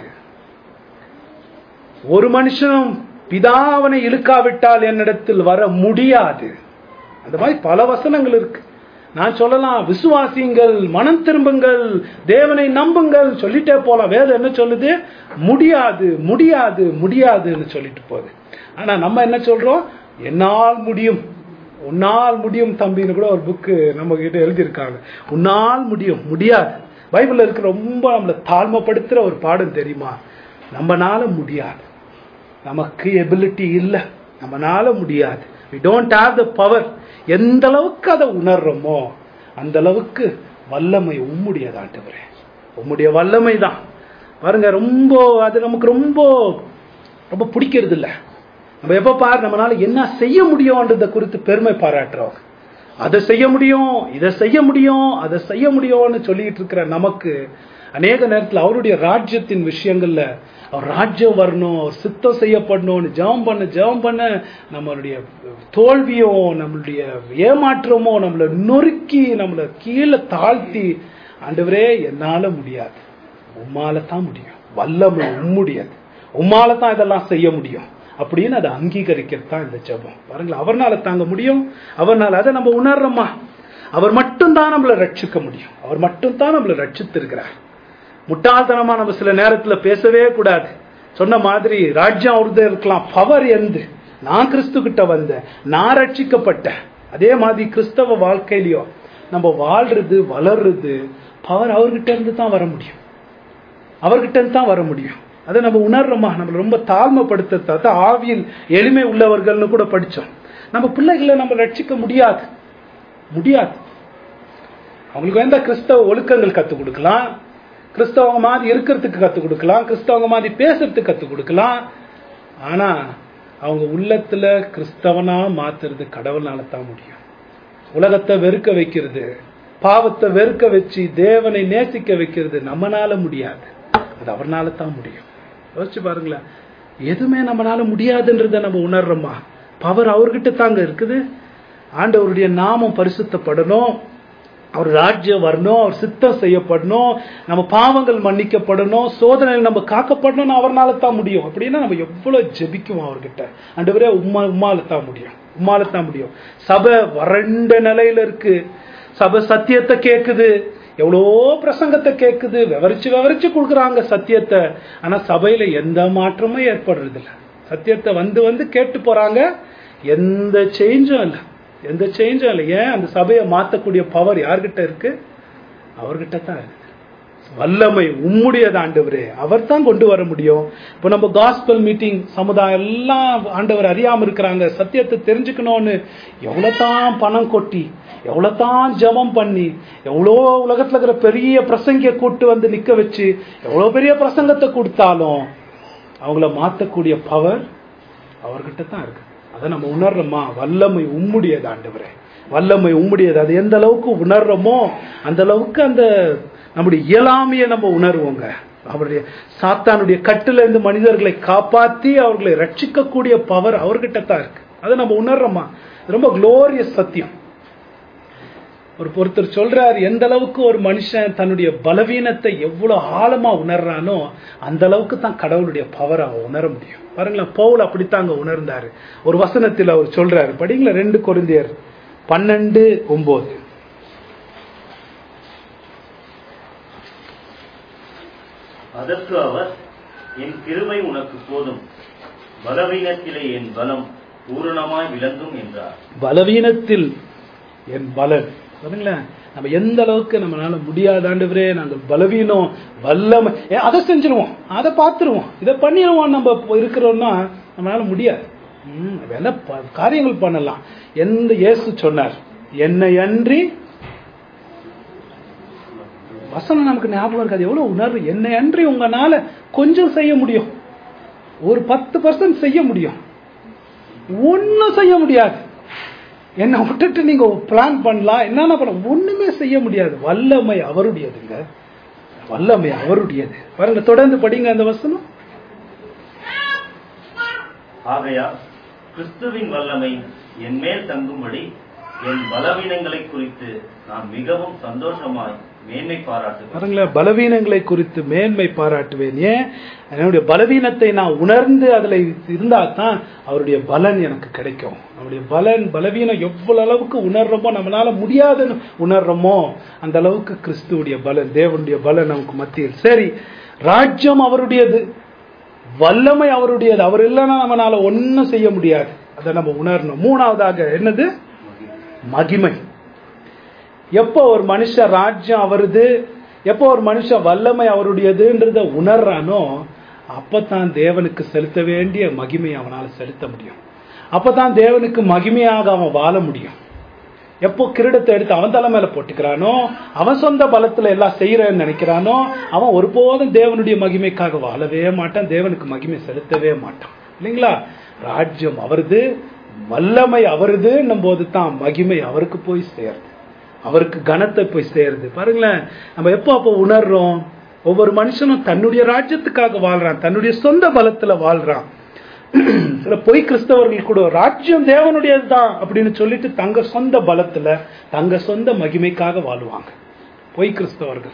ஒரு மனுஷனும் பிதாவனை இழுக்காவிட்டால் என்னிடத்தில் வர முடியாது. அந்த மாதிரி பல வசனங்கள் இருக்கு. நான் சொல்லலாம், விசுவாசிங்கள், மனம் திரும்புங்கள், தேவனை நம்புங்கள், சொல்லிட்டே போலாம். வேதம் என்ன சொல்லுது? முடியாது முடியாது முடியாதுன்னு சொல்லிட்டு போகுது. ஆனா நம்ம என்ன சொல்றோம்? என்னால் முடியும், உன்னால் முடியும் தம்பின்னு கூட ஒரு புக்கு நம்ம கிட்ட எழுதியிருக்காங்க. உன்னால் முடியும், முடியாது. பைபிள்ல இருக்கிற ரொம்ப நம்மளை தாழ்மைப்படுத்துற ஒரு பாடம் தெரியுமா? நம்மனால முடியாது, நமக்கு எபிலிட்டி இல்லை, நம்மனால முடியாது. we don't have the power. எந்த அளவுக்கு அதை உணர்றோமோ அந்த அளவுக்கு வல்லமை உம்முடையது ஆண்டவரே, உம்முடைய வல்லமை தான். பாருங்க, ரொம்ப அது நமக்கு ரொம்ப ரொம்ப பிடிக்கிறது இல்லை. நம்ம எப்ப பாரு நம்மளால என்ன செய்ய முடியும்ன்றத குறித்து பெருமை பாராட்டுறோம். அதை செய்ய முடியும், இதை செய்ய முடியும், அதை செய்ய முடியும்னு சொல்லிட்டு இருக்கிற நமக்கு அநேக நேரத்தில் அவருடைய ராஜ்யத்தின் விஷயங்கள்ல அவர் ராஜ்யம் வரணும், அவர் சித்தம் செய்யப்படணும்னு ஜெபம் பண்ண நம்மளுடைய தோல்வியோ, நம்மளுடைய ஏமாற்றமோ நம்மளை நொறுக்கி நம்மளை கீழே தாழ்த்தி, ஆண்டவரே என்னால முடியாது, உம்மால தான் முடியும், வல்லமை உம்முடையது, உம்மால தான் இதெல்லாம் செய்ய முடியும் அப்படின்னு அதை அங்கீகரிக்கிறது தான் இந்த ஜெபம். பாருங்களேன், அவர்னால தாங்க முடியும், அவர்னால அதை நம்ம உணர்றோமா. அவர் மட்டும்தான் நம்மளை ரட்சிக்க முடியும், அவர் மட்டும்தான் நம்மளை ரட்சித்திருக்கிறார். முட்டாள்தனமா நம்ம சில நேரத்துல பேசவே கூடாது. சொன்ன மாதிரி ராஜ்யம் அவருது இருக்கலாம், பவர் எந்து நான் கிறிஸ்து கிட்ட வந்தேன், நான் ரட்சிக்கப்பட்டேன். அதே மாதிரி கிறிஸ்தவ வாழ்க்கையிலயும் நம்ம வாழ்றது வளர்றது பவர் அவர்கிட்ட இருந்து தான் வர முடியும், அவர்கிட்ட இருந்து தான் வர முடியும். அதை நம்ம உணர்றோமா. நம்ம ரொம்ப தாழ்மைப்படுத்த ஆவியில் எளிமை உள்ளவர்கள்னு கூட படிச்சோம். நம்ம பிள்ளைகளை நம்ம ரட்சிக்க முடியாது. அவங்களுக்கு வேண்ட கிறிஸ்தவ ஒழுக்கங்கள் கத்துக் கொடுக்கலாம், கிறிஸ்தவங்க மாதிரி இருக்கிறதுக்கு கத்துக் கொடுக்கலாம், கிறிஸ்தவங்க மாதிரி பேசுறதுக்கு கத்துக் கொடுக்கலாம். ஆனா அவங்க உள்ளத்துல கிறிஸ்தவனா மாத்துறது கடவுள்னால தான் முடியும். உலகத்தை வெறுக்க வைக்கிறது, பாவத்தை வெறுக்க வச்சு தேவனை நேசிக்க வைக்கிறது நம்மனால முடியாது, அது அவர்னால தான் முடியும். யோசிச்சு பாருங்களேன், எதுவுமே நம்மளால முடியாதுன்றத நம்ம உணர்றோமா. பவர் அவர்கிட்ட தாங்க இருக்குது. ஆண்டவருடைய நாமம் பரிசுத்தப்படணும், அவர் ராஜ்யம் வரணும், அவர் சித்தம் செய்யப்படணும், நம்ம பாவங்கள் மன்னிக்கப்படணும், சோதனையில் நம்ம காக்கப்படணும், அவர்னால தான் முடியும். அப்படின்னா நம்ம எவ்வளவு ஜெபிக்குவோம் அவர்கிட்ட. ஆண்டவரே உம்மால தான் முடியும், உம்மால தான் முடியும். சபை வறண்ட நிலையில இருக்கு, சபை சத்தியத்தை கேக்குது, எவ்வளோ பிரசங்கத்தை கேக்குது, விவரிச்சு கொடுக்குறாங்க சத்தியத்தை. ஆனா சபையில எந்த மாற்றமும் ஏற்படுறது இல்லை. சத்தியத்தை வந்து கேட்டு போறாங்க, எந்த சேஞ்சும் இல்லை. ஏன்? அந்த சபையை மாத்தக்கூடிய பவர் யார்கிட்ட இருக்கு? அவர்கிட்ட தான் இருக்கு. வல்லமை உம்முடையது ஆண்டவரே, அவர் தான் கொண்டு வர முடியும். இப்போ நம்ம காஸ்பல் மீட்டிங் சமுதாயம் எல்லாம் ஆண்டவர் அறியாம இருக்கிறாங்க, சத்தியத்தை தெரிஞ்சுக்கணும்னு எவ்வளவுதான் பணம் கொட்டி, எவ்வளவுதான் ஜெபம் பண்ணி, எவ்வளோ உலகத்துல இருக்கிற பெரிய பிரசங்கிய கூட்டு வந்து நிக்க வச்சு எவ்வளவு பெரிய பிரசங்கத்தை கொடுத்தாலும் அவங்கள மாத்தக்கூடிய பவர் அவர்கிட்ட தான் இருக்கு. அதை நம்ம உணர்றோமா? வல்லமை உம்முடையது ஆண்டவரே, வல்லமை உம்முடையது. அது எந்த அளவுக்கு உணர்றோமோ அந்த அளவுக்கு அந்த நம்முடைய இயலாமையை நம்ம உணர்வோங்க. அவருடைய சாத்தானுடைய கட்டுல இருந்து மனிதர்களை காப்பாத்தி அவர்களை ரட்சிக்கக்கூடிய பவர் அவர்கிட்ட தான் இருக்கு. அதை நம்ம உணர்றோமா? ரொம்ப குளோரியஸ் சத்தியம். ஒருத்தர் சொல்றாரு, எந்த அளவுக்கு ஒரு மனுஷன் தன்னுடைய பலவீனத்தை எவ்வளவு ஆழமா உணர்றானோ அந்த அளவுக்கு தான் கடவுளுடைய பவர் அவன் உணர முடியும். பாருங்களேன், பவுல் அப்படித்தாங்க உணர்ந்தாரு. ஒரு வசனத்தில் அவர் சொல்றாரு, படிங்களா, 2 கொரிந்தியர் 12:9. அதற்கு அவர், என் கிருபை உனக்கு போதும், பலவீனத்திலே என் பலம் பூரணமாய் விளங்கும் என்றார். பலவீனத்தில் என் பலன். பாருங்களேன், நம்ம எந்த அளவுக்கு நம்மளால முடியாதாண்டவரே, நாங்கள் பலவீனம், வல்லமை அதை செஞ்சிருவோம், அதை பார்த்துருவோம், இதை பண்ணிடுவோம் நம்ம இருக்கிறோம்னா நம்மளால முடியாது. வேணா காரியங்கள் பண்ணலாம். எந்த இயேசு சொன்னார், என்னை அன்றி வசனம் நமக்கு ஞாபகம் இருக்காது. எவ்வளவு உணர்வு, என்னை அன்றி உங்களால கொஞ்சம் செய்ய முடியும், ஒரு 10% செய்ய முடியும், ஒன்னும் செய்ய முடியாது. என்ன விட்டுட்டு நீங்க பிளான் பண்ணலாம், என்னென்ன பண்ண, ஒண்ணுமே செய்ய முடியாது. வல்லமை அவருடையதுங்க, வல்லமை அவருடையது. பாருங்க, தொடர்ந்து படிங்க அந்த வசனம். ஆகையா கிறிஸ்துவின் வல்லமை என் மேல் தங்கும்படி என் பலவீனங்களை குறித்து நான் மிகவும் சந்தோஷமாய் மேன்மை பாராட்டுவேன். பாருங்களேன், பலவீனங்களை குறித்து மேன்மை பாராட்டுவேன். ஏன்? என்னுடைய பலவீனத்தை நான் உணர்ந்து அதுல இருந்தா தான் அவருடைய பலன் எனக்கு கிடைக்கும். நம்முடைய பலவீனம் எவ்வளவு அளவுக்கு உணர்றோமோ, நம்மளால முடியாதுன்னு உணர்றோமோ அந்த அளவுக்கு கிறிஸ்துவுடைய பலன், தேவனுடைய பலன் நமக்கு மத்தியில். சரி, ராஜ்யம் அவருடையது, வல்லமை அவருடையது, அவர் இல்லைன்னா நம்மளால ஒன்னும் செய்ய முடியாது. அதை நம்ம உணரணும். 3வதாக என்னது? மகிமை. எப்போ ஒரு மனுஷன் ராஜ்யம் அவருது, எப்போ ஒரு மனுஷன் வல்லமை அவருடையதுன்றத உணர்றானோ அப்பதான் தேவனுக்கு செலுத்த வேண்டிய மகிமையை அவனால செலுத்த முடியும். அப்பதான் தேவனுக்கு மகிமையாக அவன் வாழ முடியும். எப்போ கிரீடத்தை எடுத்து அவன் தலை மேல போட்டுக்கிறானோ, அவன் சொந்த பலத்துல எல்லாம் செய்யறன்னு நினைக்கிறானோ, அவன் ஒருபோதும் தேவனுடைய மகிமைக்காக வாழவே மாட்டான், தேவனுக்கு மகிமை செலுத்தவே மாட்டான். இல்லைங்களா? ராஜ்யம் அவருது, வல்லமை அவருதுன்னும் போது தான் மகிமை அவருக்கு போய் சேருது, அவருக்கு கனத்தை போய் சேருது. பாருங்களேன், நம்ம எப்போ அப்போ உணர்றோம்? ஒவ்வொரு மனுஷனும் தன்னுடைய ராஜ்யத்துக்காக வாழ்றான், தன்னுடைய சொந்த பலத்துல வாழ்றான். சில பொய் கிறிஸ்தவர்கள் கூட ராஜ்யம் தேவனுடையதுதான் அப்படின்னு சொல்லிட்டு தங்க சொந்த பலத்துல தங்க சொந்த மகிமைக்காக வாழ்வாங்க. பொய் கிறிஸ்தவர்கள்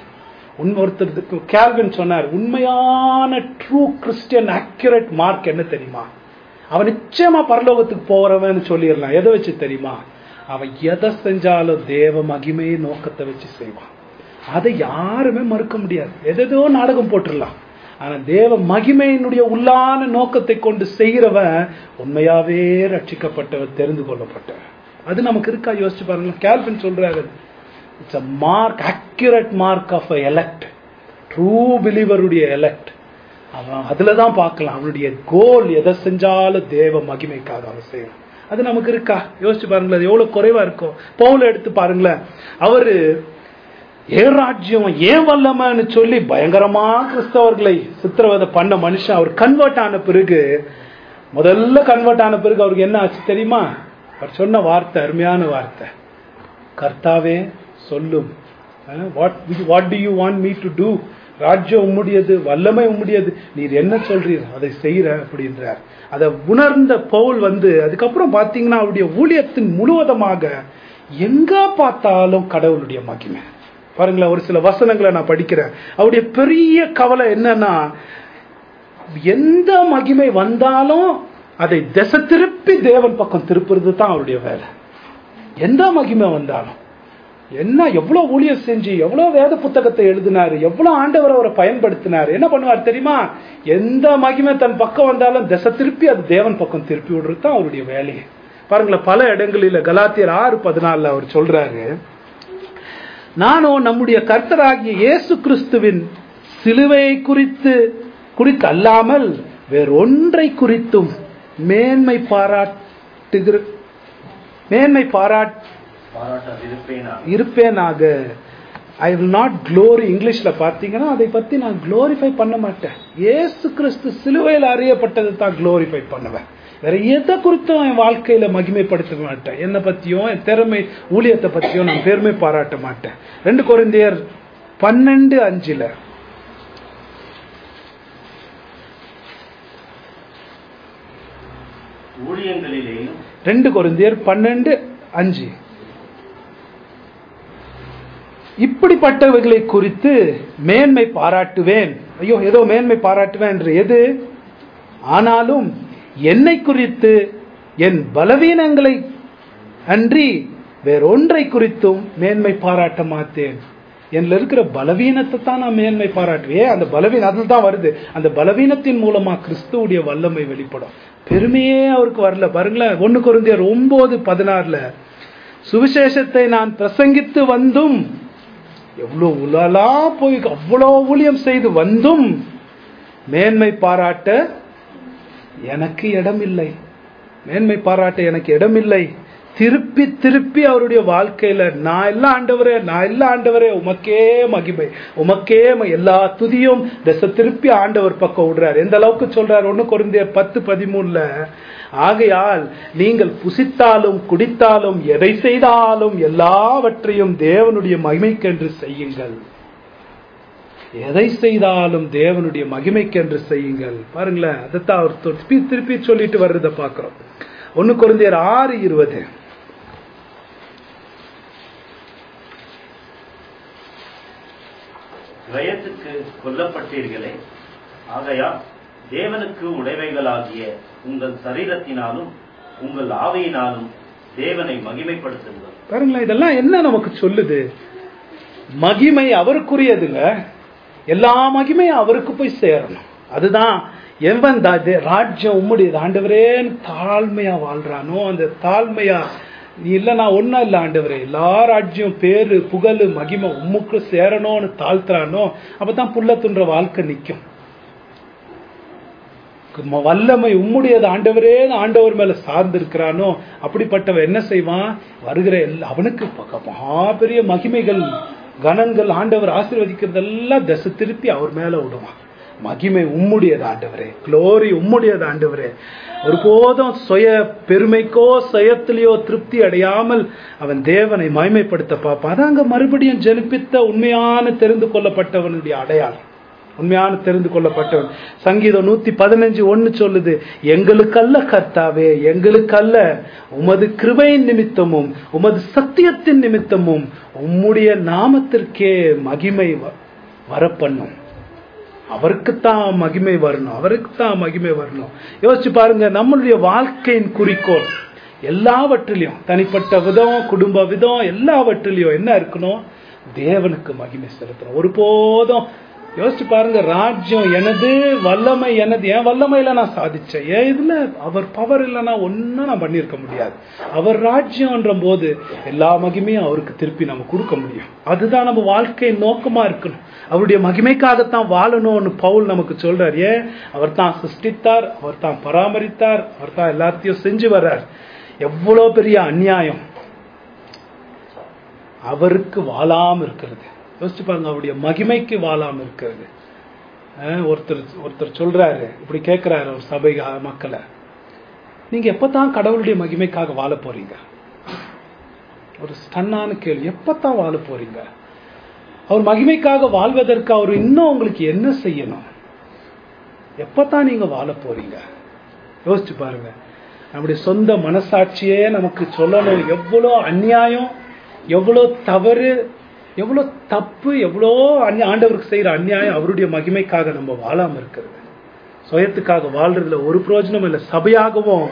ஒருத்தருக்கு கால்வின் சொன்னார், உண்மையான ட்ரூ கிறிஸ்டியன் அக்யூரேட் மார்க் என்ன தெரியுமா? அவன் நிச்சயமா பரலோகத்துக்கு போறவன்னு சொல்லிடலாம். எதை வச்சு தெரியுமா? அவன் எதை செஞ்சாலும் தேவ மகிமை நோக்கத்தை வச்சு செய்வான். அதை யாருமே மறுக்க முடியாது. எதோ நாடகம் போட்டுடலாம், ஆனா தேவ மகிமையினுடைய உள்ளான நோக்கத்தை கொண்டு செய்கிறவன் உண்மையாவே ரட்சிக்கப்பட்டவன், தெரிந்து கொள்ளப்பட்டவன். அது நமக்கு இருக்கா? யோசிச்சு பாருங்க. கால்வின் சொல்றாரு, it's a mark, accurate mark of a elect, true believer உடைய elect. அவன் அதுலதான் பார்க்கலாம் அவனுடைய கோல். எதை செஞ்சாலும் தேவ மகிமைக்காக அவன் செய்யணும். அது நமக்கு இருக்கா? யோசிச்சு பாருங்களேன், அது எவ்வளவு குறைவா இருக்கும். பவுல் எடுத்து பாருங்களேன், அவரு ஏன் ராஜ்யம் ஏன் வல்லமைன்னு சொல்லி பயங்கரமா கிறிஸ்தவர்களை சித்திரவதை பண்ண மனுஷன், அவர் கன்வெர்ட் ஆன பிறகு, முதல்ல கன்வெர்ட் ஆன பிறகு அவருக்கு என்ன ஆச்சு தெரியுமா? அவர் சொன்ன வார்த்தை, அருமையான வார்த்தை, கர்த்தாவே சொல்லும், what do you want me to do? ராஜ்யம் உம்முடையது, வல்லமை உம்முடையது, நீர் என்ன சொல்றீர் அதை செய்யற அப்படின்றார். அதை உணர்ந்த பவுல் அதுக்கப்புறம் பாத்தீங்கன்னா அவருடைய ஊழியத்தின் முழுவதமாக எங்க பார்த்தாலும் கடவுளுடைய மகிமை. பாருங்களேன், ஒரு சில வசனங்களை நான் படிக்கிறேன். அவருடைய பெரிய கவலை என்னன்னா, எந்த மகிமை வந்தாலும் அதை திசை திருப்பி தேவன் பக்கம் திருப்புறது தான் அவருடைய வேலை. எந்த மகிமை வந்தாலும் என்ன, எவ்வளவு ஊழியம் செஞ்சு, எவ்வளவு வேத புத்தகத்தை எழுதினாரு, எவ்வளவு ஆண்டவர் அவரை பயன்படுத்தினாரு, என்ன பண்ணுவார் தெரியுமா? எந்த மகிமை தன் பக்கம் வந்தாலும் திசை திருப்பி அது தேவன் பக்கம் திருப்பி விடுறது தான் அவருடைய வேலையை. பாருங்களேன், பல இடங்களில் கலாத்தியர் 6:14 அவர் சொல்றாரு, நானும் நம்முடைய கர்த்தராகிய இயேசு கிறிஸ்துவின் சிலுவையை குறித்து அல்லாமல் வேறொன்றை குறித்தும் மேன்மை இருப்பேனாக. I will not glory. இங்கிலீஷ்ல பார்த்தீங்கன்னா அதை பத்தி நான் க்ளோரிஃபை பண்ண மாட்டேன். இயேசு கிறிஸ்து சிலுவையில் அறியப்பட்டதை தான் க்ளோரிஃபை பண்ணுவேன். வேற எதை குறித்தும் என் வாழ்க்கையில மகிமைப்படுத்த மாட்டேன். என்னை பத்தியும் என் திறமை ஊழியத்தை பத்தியும் நான் பெருமை பாராட்ட மாட்டேன். 2 கொரிந்தியர் 12:5 ஊழியங்களிலேயும் 2 கொரிந்தியர் 12:5 இப்படிப்பட்டவைகளை குறித்து மேன்மை பாராட்டுவேன். ஐயோ, ஏதோ மேன்மை பாராட்டுவேன் என்று எது? ஆனாலும் என்னை குறித்து என் பலவீனங்களை அன்றி வேறொன்றை குறித்தும் மேன்மை பாராட்ட மாட்டேன். என்னல இருக்கிற பலவீனத்தை தான் நான் மேன்மை பாராட்டுவேன். அந்த பலவீனம் அதில் தான் வருது. அந்த பலவீனத்தின் மூலமா கிறிஸ்துவுடைய வல்லமை வெளிப்படும். பெருமையே அவருக்கு வரல. பாருங்களேன், 1 கொரிந்தியர் 9:16 சுவிசேஷத்தை நான் பிரசங்கித்து வந்தும், எவ்வளவு உலலா போய் அவ்வளவு ஊழியம் செய்து வந்தும் மேன்மை பாராட்ட எனக்கு இடமில்லை. மேன்மை பாராட்ட எனக்கு இடமில்லை. திருப்பி திருப்பி அவருடைய வாழ்க்கையில நான் எல்லாம் ஆண்டவரே உமக்கே மகிமை, உமக்கே எல்லா துதியும் திசை திருப்பி ஆண்டவர் பக்கம் விடுறார். எந்த அளவுக்கு சொல்றார்? 1 கொரிந்தியர் 10:13 ஆகையால் நீங்கள் புசித்தாலும் குடித்தாலும் எதை செய்தாலும் எல்லாவற்றையும் தேவனுடைய மகிமைக்கென்று செய்யுங்கள். எதை செய்தாலும் தேவனுடைய மகிமைக்கென்று செய்யுங்கள். பாருங்களேன், அதைத்தான் அவர் திருப்பி சொல்லிட்டு வர்றதை பார்க்கிறோம். 1 கொரிந்தியர் 6:20 வயத்துக்கு கொல்லப்பட்டீர்களே, ஆகையால் தேவனுக்கு உடைமைகளாகிய உங்கள் சரீரத்தினாலும் உங்கள் ஆவியினாலும் தேவனை மகிமைப்படுத்துங்கள். பாருங்களேன், இதெல்லாம் என்ன நமக்கு சொல்லுது? மகிமை அவருக்குரியதுங்க. எல்லா மகிமையும் அவருக்கு போய் சேரணும். அதுதான் எவன் ராஜ்யம் உம்முடையது ஆண்டவரேன்னு தாழ்மையா வாழ்றானோ, அந்த தாழ்மையா நீ இல்ல நான் ஒன்னும் இல்ல ஆண்டவரே, எல்லா ராஜ்யம் பேரு புகழு மகிமை உம்முக்கு சேரணும்னு தாழ்த்துறானோ, அப்பதான் புள்ள துன்ற வாழ்க்கை நிக்கும். வல்லமை உம்முடையது ஆண்டவரே ஆண்டவர் மேல சார்ந்து இருக்கிறானோ, அப்படிப்பட்டவன் என்ன செய்வான்? வருகிற அவனுக்கு மகா பெரிய மகிமைகள் கணங்கள் ஆண்டவர் ஆசீர்வதிக்கிறதெல்லாம் திசை திருப்பி அவர் மேல விடுவான். மகிமை உம்முடையது ஆண்டவரே, குளோரி உம்முடையது ஆண்டவரே. ஒருபோதும் சுய பெருமைக்கோ சுயத்திலேயோ திருப்தி அடையாமல் அவன் தேவனை மகிமைப்படுத்த பார்ப்பான். அதாங்க மறுபடியும் ஜெனிப்பித்த உண்மையான தெரிந்து கொள்ளப்பட்டவனுடைய அடையாளம். உண்மையான தெரிந்து கொள்ளப்பட்டவன். சங்கீதம் 115:1 சொல்லுது, எங்களுக்கல்ல கர்த்தாவே, எங்களுக்கல்ல, உமது கிருபையின் நிமித்தமும் உமது சத்தியத்தின் நிமித்தமும் உம்முடைய நாமத்திற்கே மகிமை வர பண்ணும். அவருக்குத்தான் மகிமை வரணும், அவருக்குத்தான் மகிமை வரணும். யோசிச்சு பாருங்க, நம்மளுடைய வாழ்க்கையின் குறிக்கோள் எல்லாவற்றிலையும், தனிப்பட்ட விதம், குடும்ப விதம், எல்லாவற்றிலையும் என்ன இருக்கணும்? தேவனுக்கு மகிமை செலுத்தணும். ஒருபோதும் யோசிச்சு பாருங்க, ராஜ்யம் எனது, வல்லமை எனது. என் வல்லமையில நான் சாதிச்சேன், ஏன் இதுல அவர் பவர் இல்லைன்னா ஒன்னும் நான் பண்ணியிருக்க முடியாது. அவர் ராஜ்யம்ன்ற போது எல்லா மகிமையும் அவருக்கு திருப்பி நம்ம கொடுக்க முடியும். அதுதான் நம்ம வாழ்க்கையின் நோக்கமா இருக்கணும். அவருடைய மகிமைக்காகத்தான் வாழணும்னு பவுல் நமக்கு சொல்றார். ஏன்? அவர் தான் சிருஷ்டித்தார், அவர் தான் பராமரித்தார், அவர் தான் எல்லாத்தையும் செஞ்சு வர்றார். எவ்வளவு பெரிய அநியாயம் அவருக்கு வாழாம இருக்கிறது. யோசிச்சு பாருங்க, அவருடைய மகிமைக்கு வாழாம இருக்கிறது. ஒருத்தர் சொல்றாரு, இப்படி கேட்கிறாரு ஒரு சபை மக்களை, நீங்க எப்பதான் கடவுளுடைய மகிமைக்காக வாழ போறீங்க? ஒரு ஸ்டன்னான கேள்வி. எப்பதான் வாழ போறீங்க? அவர் மகிமைக்காக வாழ்வதற்கு அவர் இன்னும் உங்களுக்கு என்ன செய்யணும்? எப்பதான் நீங்க வாழ போறீங்க? யோசிச்சு பாருங்க. நம்முடைய சொந்த மனசாட்சியே நமக்கு சொல்லணும் எவ்வளோ அநியாயம், எவ்வளோ தவறு, எவ்வளோ தப்பு, எவ்வளோ ஆண்டவருக்கு செய்யற அநியாயம் அவருடைய மகிமைக்காக நம்ம வாழாம இருக்கிறது. சுயத்துக்காக வாழ்றதுல ஒரு பிரயோஜனம் இல்லை. சபையாகவும்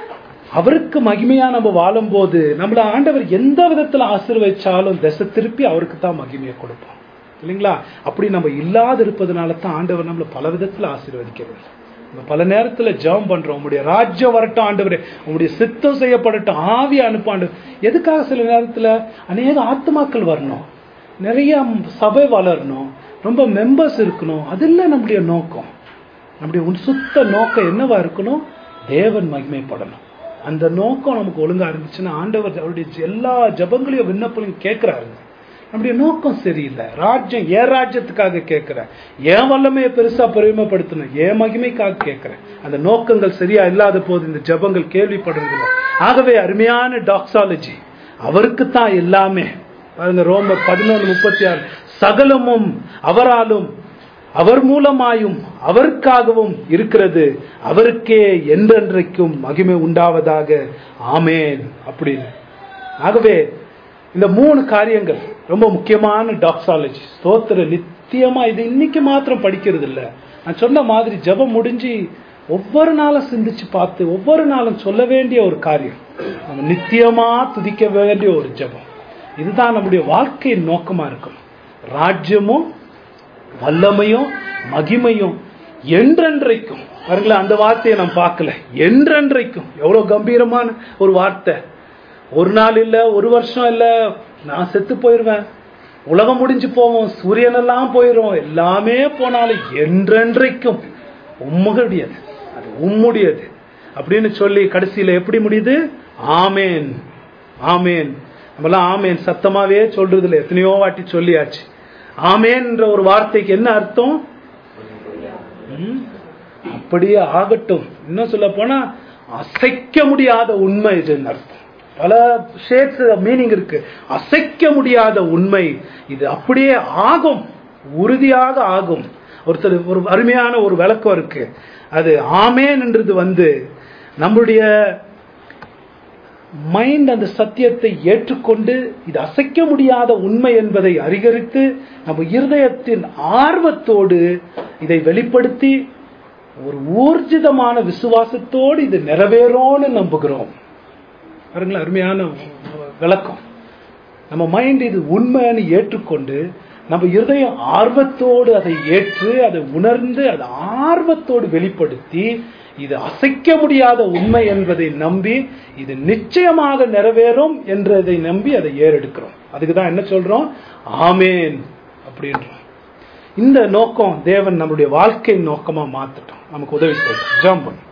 அவருக்கு மகிமையா நம்ம வாழும் போது நம்மள ஆண்டவர் எந்த விதத்துல ஆசீர்வதிச்சாலும் திசை திருப்பி அவருக்கு தான் மகிமையை கொடுப்போம், இல்லைங்களா? அப்படி நம்ம இல்லாத இருப்பதனால தான் ஆண்டவர் நம்மள பல விதத்துல ஆசீர்வதிக்கிறது. நம்ம பல நேரத்துல ஜெபம் பண்றோம், உங்களுடைய ராஜ்யம் வரட்டும் ஆண்டவரே, உங்களுடைய சித்தம் செய்யப்படட்டும், ஆவி அனுப்பாண்டு. எதுக்காக? சில நேரத்துல அநேக ஆத்மாக்கள் வரணும், நிறைய சபை வளரணும், ரொம்ப மெம்பர்ஸ் இருக்கணும். அதெல்லாம் நம்முடைய நோக்கம். நம்முடைய சுத்த நோக்கம் என்னவா இருக்கணும்? தேவன் மகிமைப்படணும். அந்த நோக்கம் நமக்கு ஒழுங்கா இருந்துச்சுன்னா ஆண்டவர் அவருடைய எல்லா ஜபங்களையும் விண்ணப்பங்களையும் கேட்கிறாருங்க. நம்முடைய நோக்கம் சரியில்லை. ராஜ்யம் ஏன் ராஜ்யத்துக்காக கேட்கிறேன், ஏன் வல்லமையை பெருசா பெருமைப்படுத்தணும், ஏன் மகிமைக்காக கேட்கிறேன். அந்த நோக்கங்கள் சரியா இல்லாத போது இந்த ஜபங்கள் கேள்விப்படுறதில்லை. ஆகவே அருமையான டாக்ஸாலஜி, அவருக்குத்தான் எல்லாமே. பாருங்க, ரோமர் 11:36, சகலமும் அவராலும் அவர் மூலமாயும் அவருக்காகவும் இருக்கிறது, அவருக்கே என்றென்றைக்கும் மகிமை உண்டாவதாக, ஆமேன் அப்படின்னு. ஆகவே இந்த 3 காரியங்கள் ரொம்ப முக்கியமான டாக்ஸாலஜி. ஸ்தோத்திர நித்தியமா இது இன்னைக்கு மாத்திரம் படிக்கிறது இல்ல. நான் சொன்ன மாதிரி ஜெபம் முடிஞ்சு ஒவ்வொரு நாளும் சிந்திச்சு பார்த்து ஒவ்வொரு நாளும் சொல்ல வேண்டிய ஒரு காரியம். நம்ம நித்தியமா துதிக்க வேண்டிய ஒரு ஜெபம். இதுதான் நம்முடைய வாழ்க்கையின் நோக்கமா இருக்கும். ராஜ்யமும் வல்லமையும் மகிமையும் என்றென்றைக்கும். பாருங்களேன், அந்த வார்த்தையை நான் பார்க்கல. என்றென்றைக்கும் எவ்வளவு கம்பீரமான ஒரு வார்த்தை. ஒரு நாள் இல்ல, ஒரு வருஷம் இல்ல, நான் செத்து போயிருவேன், உலகம் முடிஞ்சு போவோம், சூரியன் எல்லாம் போயிரும், எல்லாமே போனாலும் என்றென்றைக்கும் உம்முடையது, அது உம்முடையது அப்படின்னு சொல்லி கடைசியில எப்படி முடியுது? ஆமேன், ஆமேன். நம்மளாம் ஆமேன் சத்தமாவே சொல்றது இல்லை, எத்தனையோ வாட்டி சொல்லியாச்சு. ஆமேன்ற ஒரு வார்த்தைக்கு என்ன அர்த்தம்? அப்படியே ஆகட்டும். இன்னும் சொல்ல போனா அசைக்க முடியாத உண்மை இதுன்னு அர்த்தம். பல ஷேட்ஸ் மீனிங் இருக்கு. அசைக்க முடியாத உண்மை இது, அப்படியே ஆகும், உறுதியாக ஆகும். ஒருத்தர் ஒரு அருமையான ஒரு விளக்கம் இருக்கு. அது ஆமேன்ன்றது நம்முடைய மைண்ட் அந்த சத்தியத்தை ஏற்றுக்கொண்டு இது அசைக்க முடியாத உண்மை என்பதை அறிகரித்து நம்ம இருதயத்தின் ஆர்வத்தோடு இதை வெளிப்படுத்தி ஒரு ஊர்ஜிதமான விசுவாசத்தோடு இது நிறைவேறும்னு நம்புகிறோம். பாருங்களேன், அருமையான விளக்கம். நம்ம மைண்ட் இது உண்மைன்னு ஏற்றுக்கொண்டு நம்ம இருதயம் ஆர்வத்தோடு அதை ஏற்று அதை உணர்ந்து அதை ஆர்வத்தோடு வெளிப்படுத்தி இது அசைக்க முடியாத உண்மை என்பதை நம்பி இது நிச்சயமாக நிறைவேறும் என்றதை நம்பி அதை ஏறெடுக்கிறோம். அதுக்குதான் என்ன சொல்றோம்? ஆமேன் அப்படின்றோம். இந்த நோக்கம் தேவன் நம்முடைய வாழ்க்கையின் நோக்கமா மாத்திட்டோம். நமக்கு உதவி செய்யணும். ஜெபம் பண்ணுவோம்.